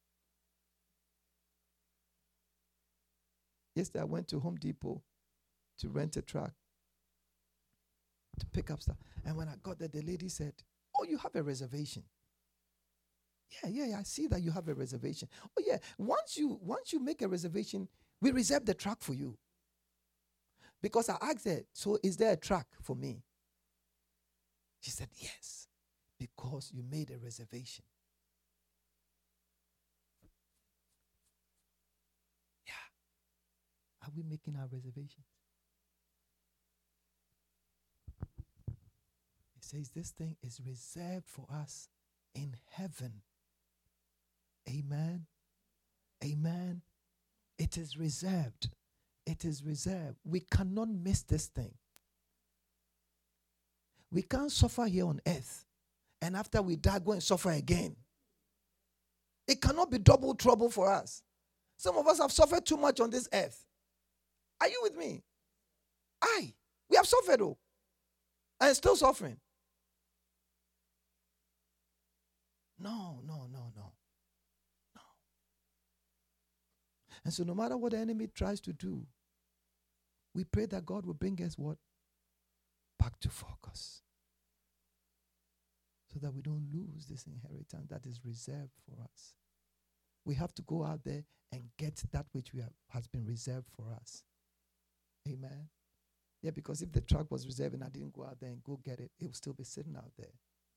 Yesterday I went to Home Depot to rent a truck to pick up stuff. And when I got there, the lady said, "Oh, you have a reservation." Yeah, I see that you have a reservation. Oh yeah, once you make a reservation, we reserve the truck for you. Because I asked her, "So is there a truck for me?" She said, "Yes, because you made a reservation." Yeah. Are we making our reservations? It says this thing is reserved for us in heaven. Amen. Amen. It is reserved. It is reserved. We cannot miss this thing. We can't suffer here on earth and after we die go and suffer again. It cannot be double trouble for us. Some of us have suffered too much on this earth. Are you with me? We have suffered and still suffering. No. And so no matter what the enemy tries to do, we pray that God will bring us what? Back to focus. So that we don't lose this inheritance that is reserved for us. We have to go out there and get that which has been reserved for us. Amen. Yeah, because if the truck was reserved and I didn't go out there and go get it, it will still be sitting out there.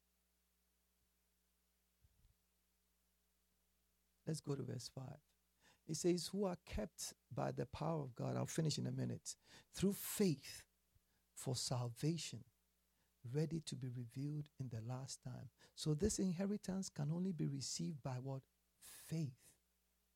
Let's go to verse 5. It says, who are kept by the power of God, I'll finish in a minute, through faith for salvation, ready to be revealed in the last time. So this inheritance can only be received by what? Faith.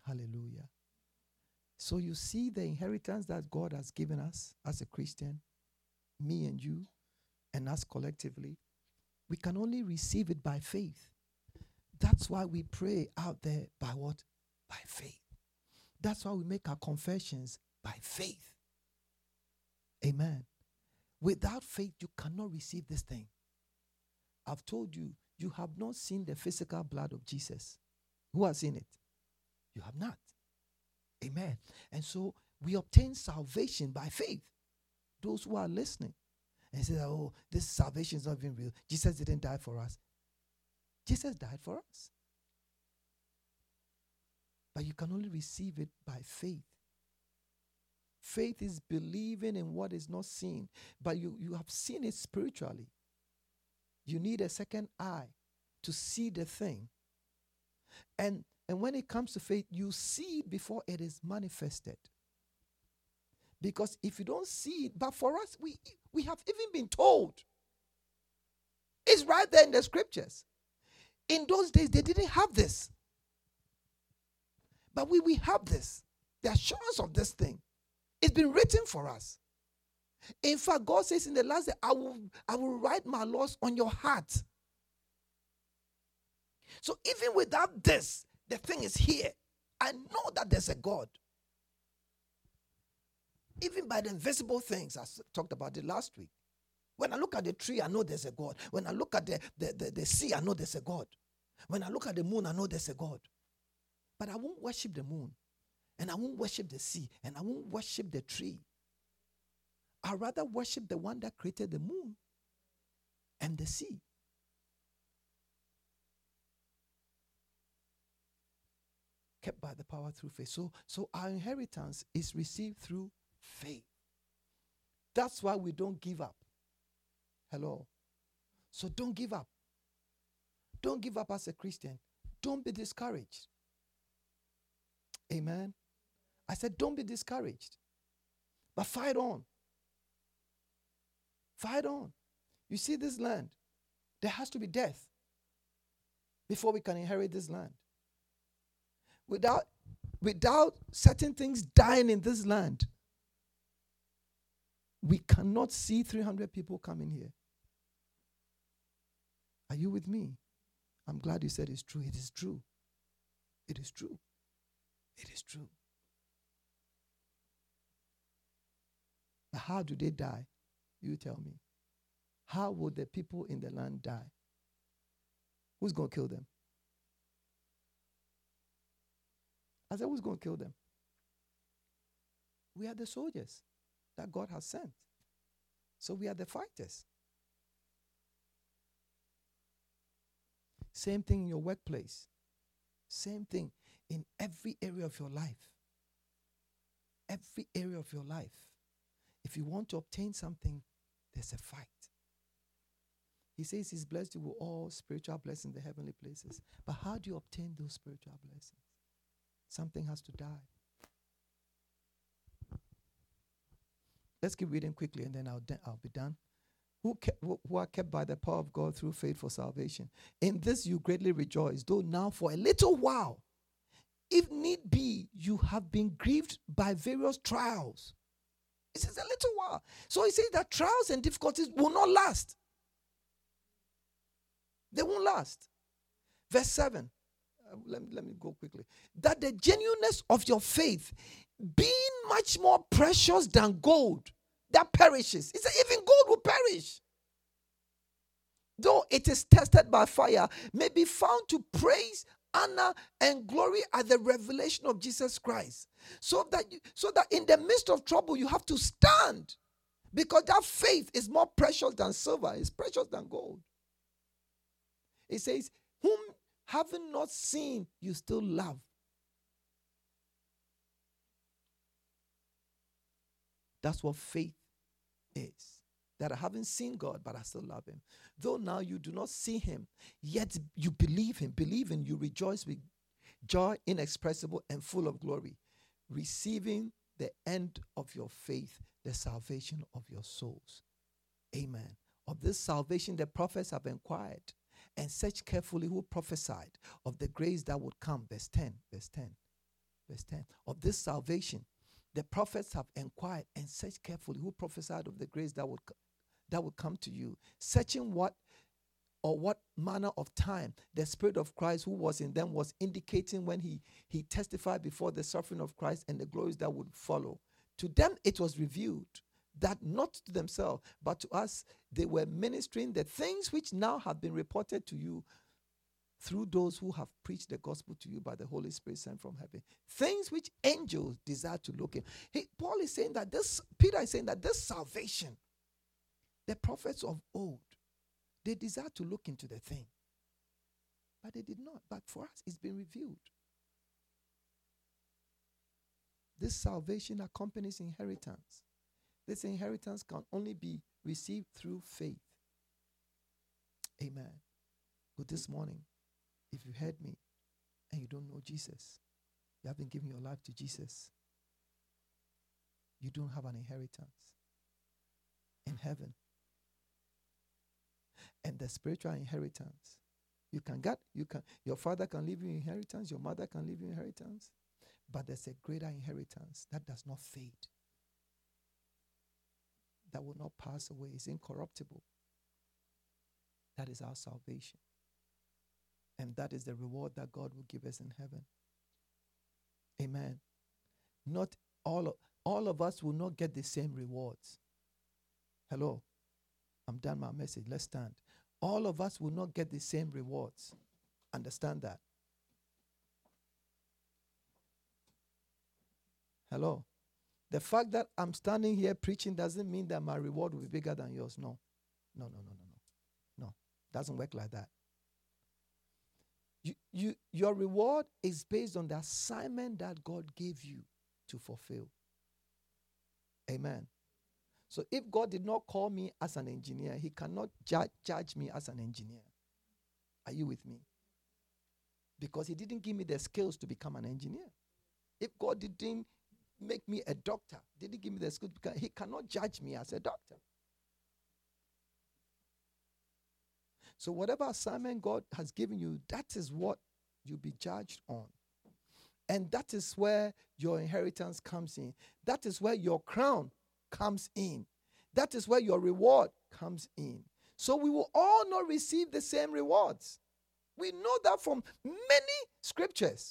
Hallelujah. So you see the inheritance that God has given us as a Christian, me and you, and us collectively. We can only receive it by faith. That's why we pray out there by what? By faith. That's why we make our confessions by faith. Amen. Without faith, you cannot receive this thing. I've told you, you have not seen the physical blood of Jesus. Who has seen it? You have not. Amen. And so we obtain salvation by faith. Those who are listening and say, oh, this salvation is not even real. Jesus didn't die for us. Jesus died for us. But you can only receive it by faith. Faith is believing in what is not seen, but you have seen it spiritually. You need a second eye to see the thing. And when it comes to faith, you see it before it is manifested. Because if you don't see it, but for us, we have even been told. It's right there in the scriptures. In those days, they didn't have this. But we have this. The assurance of this thing. It's been written for us. In fact, God says in the last day, I will write my laws on your heart. So even without this, the thing is here. I know that there's a God. Even by the invisible things, I talked about it last week. When I look at the tree, I know there's a God. When I look at the sea, I know there's a God. When I look at the moon, I know there's a God. But I won't worship the moon. And I won't worship the sea. And I won't worship the tree. I'd rather worship the one that created the moon and the sea. Kept by the power through faith. So our inheritance is received through faith. That's why we don't give up. Hello. So don't give up. Don't give up as a Christian. Don't be discouraged. Amen. I said, don't be discouraged. But fight on. Fight on. You see this land, there has to be death before we can inherit this land. Without certain things dying in this land, we cannot see 300 people coming here. Are you with me? I'm glad you said it's true. It is true. It is true. It is true. But how do they die? You tell me. How would the people in the land die? Who's going to kill them? I said, who's going to kill them? We are the soldiers that God has sent. So we are the fighters. Same thing in your workplace. Same thing in every area of your life. Every area of your life. If you want to obtain something, there's a fight. He says he's blessed you with all spiritual blessings in the heavenly places. But how do you obtain those spiritual blessings? Something has to die. Let's keep reading quickly and then I'll be done. Who are kept by the power of God through faith for salvation. In this you greatly rejoice, though now for a little while, if need be, you have been grieved by various trials. It says a little while. So he says that trials and difficulties will not last. They won't last. Verse 7. Let me go quickly. That the genuineness of your faith, being much more precious than gold that perishes. He said even gold will perish. Though it is tested by fire, may be found to praise, honor, and glory at the revelation of Jesus Christ. So that in the midst of trouble, you have to stand. Because that faith is more precious than silver. It's precious than gold. It says, whom having not seen, you still love. That's what faith is. That I haven't seen God, but I still love him. Though now you do not see him, yet you believe him. Believe in you rejoice with joy inexpressible and full of glory, receiving the end of your faith, the salvation of your souls. Amen. Of this salvation the prophets have inquired and searched carefully who prophesied of the grace that would come. Verse 10. Verse 10. Of this salvation, the prophets have inquired and searched carefully who prophesied of the grace that would come to you, searching what manner of time the Spirit of Christ who was in them was indicating when he testified before the suffering of Christ and the glories that would follow. To them it was revealed that not to themselves, but to us, they were ministering the things which now have been reported to you through those who have preached the gospel to you by the Holy Spirit sent from heaven. Things which angels desire to look in. Paul is saying that Peter is saying that this salvation, the prophets of old, they desire to look into the thing. But they did not. But for us, it's been revealed. This salvation accompanies inheritance. This inheritance can only be received through faith. Amen. But this morning, if you heard me and you don't know Jesus, you haven't given your life to Jesus, you don't have an inheritance in heaven. And the spiritual inheritance, your father can leave you inheritance, your mother can leave you inheritance, but there's a greater inheritance that does not fade, that will not pass away, is incorruptible. That is our salvation. And that is the reward that God will give us in heaven. Amen. Not all of us will not get the same rewards. Hello. I'm done my message. Let's stand. All of us will not get the same rewards. Understand that. Hello. The fact that I'm standing here preaching doesn't mean that my reward will be bigger than yours. No. No. Doesn't work like that. Your reward is based on the assignment that God gave you to fulfill. Amen. So if God did not call me as an engineer, he cannot judge me as an engineer. Are you with me? Because he didn't give me the skills to become an engineer. If God didn't make me a doctor, didn't give me the skills, because he cannot judge me as a doctor. So whatever assignment God has given you, that is what you'll be judged on. And that is where your inheritance comes in. That is where your crown comes in. That is where your reward comes in. So we will all not receive the same rewards. We know that from many scriptures.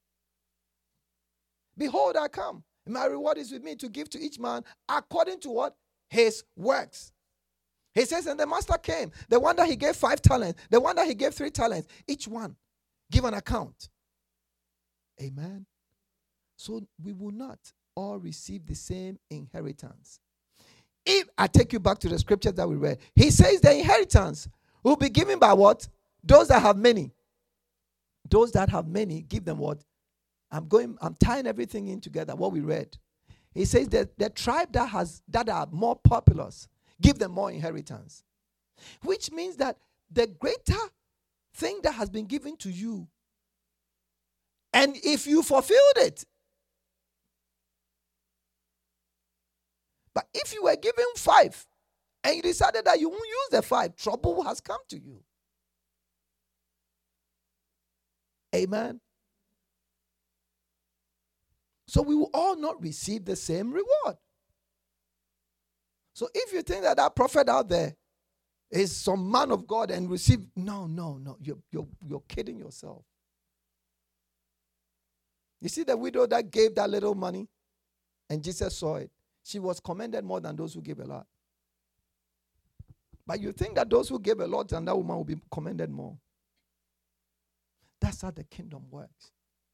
Behold, I come. My reward is with me to give to each man according to what? His works. He says, and the master came. The one that he gave 5 talents. The one that he gave 3 talents. Each one give an account. Amen. So we will not all receive the same inheritance. If I take you back to the scripture that we read, he says the inheritance will be given by what? Those that have many. Those that have many, give them what? I'm tying everything in together, what we read. He says that the tribe that are more populous, give them more inheritance. Which means that the greater thing that has been given to you, and if you fulfilled it, but if you were given 5 and you decided that you won't use the 5, trouble has come to you. Amen. So we will all not receive the same reward. So if you think that prophet out there is some man of God and receive, no. You're kidding yourself. You see the widow that gave that little money and Jesus saw it. She was commended more than those who gave a lot. But you think that those who gave a lot and that woman will be commended more. That's how the kingdom works.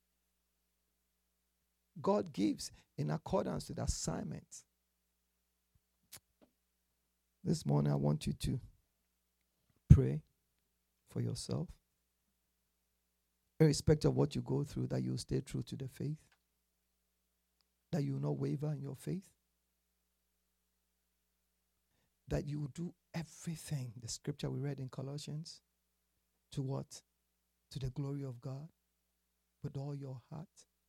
God gives in accordance to the assignment. This morning I want you to pray for yourself. Irrespective of what you go through, that you stay true to the faith. That you will not waver in your faith. That you will do everything, the scripture we read in Colossians, to what? To the glory of God with all your heart.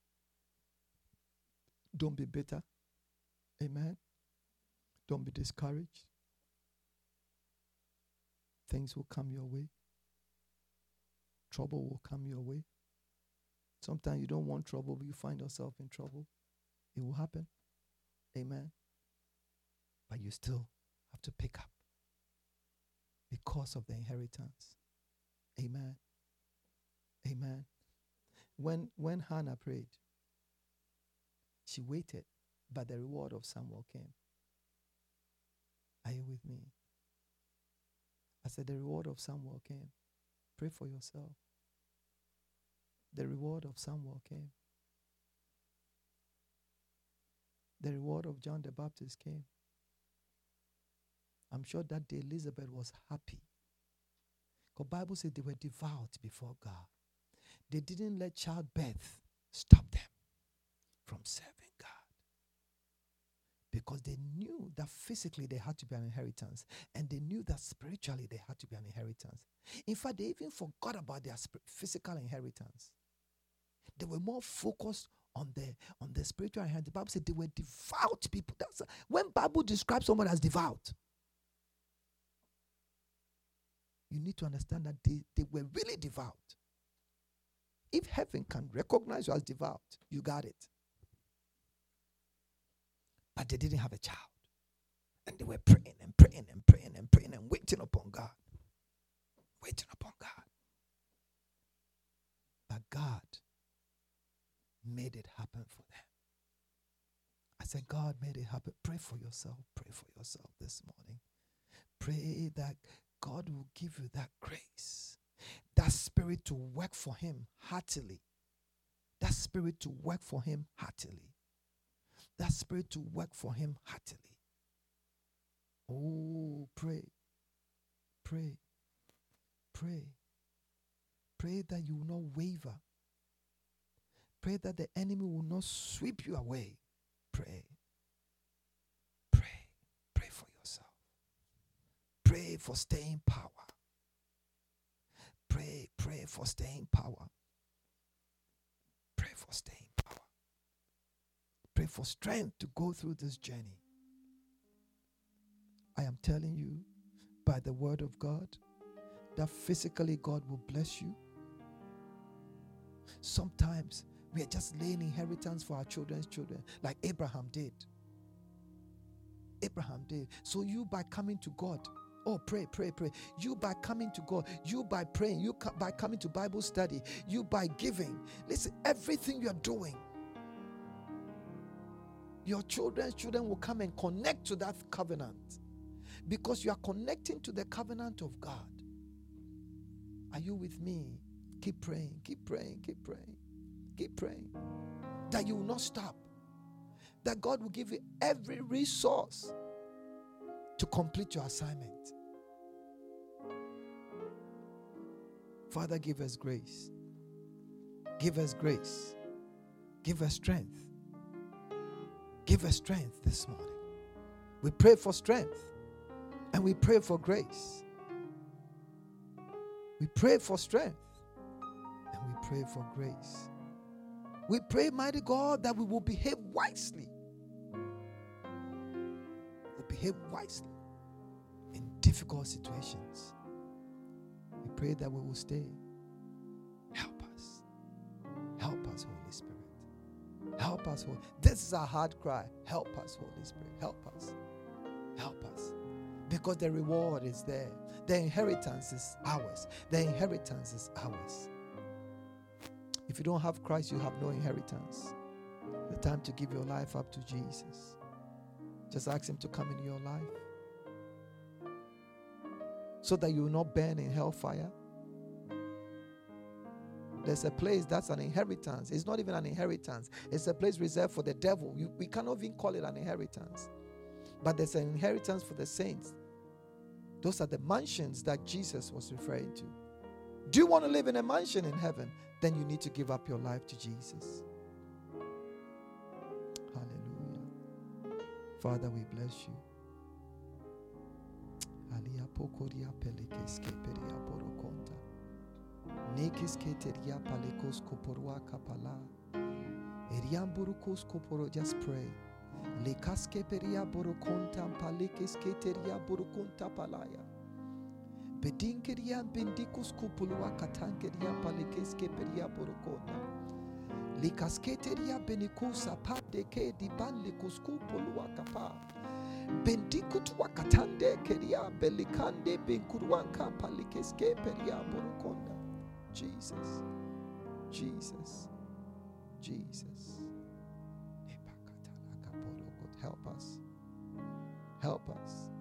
Don't be bitter. Amen. Don't be discouraged. Things will come your way. Trouble will come your way. Sometimes you don't want trouble, but you find yourself in trouble. It will happen. Amen. But you still have to pick up because of the inheritance. Amen. Amen. When Hannah prayed, she waited, but the reward of Samuel came. Are you with me? I said the reward of Samuel came. Pray for yourself. The reward of Samuel came. The reward of John the Baptist came. I'm sure that day Elizabeth was happy. Because the Bible said they were devout before God. They didn't let childbirth stop them from serving God. Because they knew that physically they had to be an inheritance. And they knew that spiritually they had to be an inheritance. In fact, they even forgot about their physical inheritance. They were more focused on the spiritual inheritance. The Bible said they were devout people. When the Bible describes someone as devout, you need to understand that they were really devout. If heaven can recognize you as devout, you got it. But they didn't have a child. And they were praying and praying and praying and praying and waiting upon God. Waiting upon God. But God made it happen for them. I said, God made it happen. Pray for yourself. Pray for yourself this morning. Pray that God will give you that grace, that spirit to work for him heartily. That spirit to work for him heartily. That spirit to work for him heartily. Oh, pray. Pray. Pray. Pray that you will not waver. Pray that the enemy will not sweep you away. Pray. Pray. Pray for yourself. Pray for staying power. Pray for staying power. Pray for staying power. Pray for strength to go through this journey. I am telling you by the word of God that physically God will bless you. Sometimes we are just laying inheritance for our children's children, like Abraham did. Abraham did. So you, by coming to God, pray. You by coming to God, you by praying, you by coming to Bible study, you by giving. Listen, everything you are doing, your children's children will come and connect to that covenant, because you are connecting to the covenant of God. Are you with me? Keep praying, keep praying, keep praying, keep praying. That you will not stop. That God will give you every resource to complete your assignment. Father, give us grace. Give us grace. Give us strength. Give us strength this morning. We pray for strength and we pray for grace. We pray for strength and we pray for grace. We pray, mighty God, that we will behave wisely. We'll behave wisely in difficult situations. We pray that we will stay. Help us. Help us, Holy Spirit. Help us, Holy. This is our hard cry. Help us, Holy Spirit. Help us. Help us. Because the reward is there. The inheritance is ours. The inheritance is ours. If you don't have Christ, you have no inheritance. The time to give your life up to Jesus. Just ask him to come into your life, so that you will not burn in hellfire. There's a place that's an inheritance. It's not even an inheritance. It's a place reserved for the devil. We cannot even call it an inheritance. But there's an inheritance for the saints. Those are the mansions that Jesus was referring to. Do you want to live in a mansion in heaven? Then you need to give up your life to Jesus. Hallelujah. Father, we bless you. Just pray. Bedinkeria bendikus kupulua katankeria palekeske peria borokonda. Likasketeria benikusa padeke di banlikusku polua kapa. Bendikutu wakatande keria belikande benkuruanka palikeske peria borokonda. Jesus. Jesus. Jesus. Help us. Help us.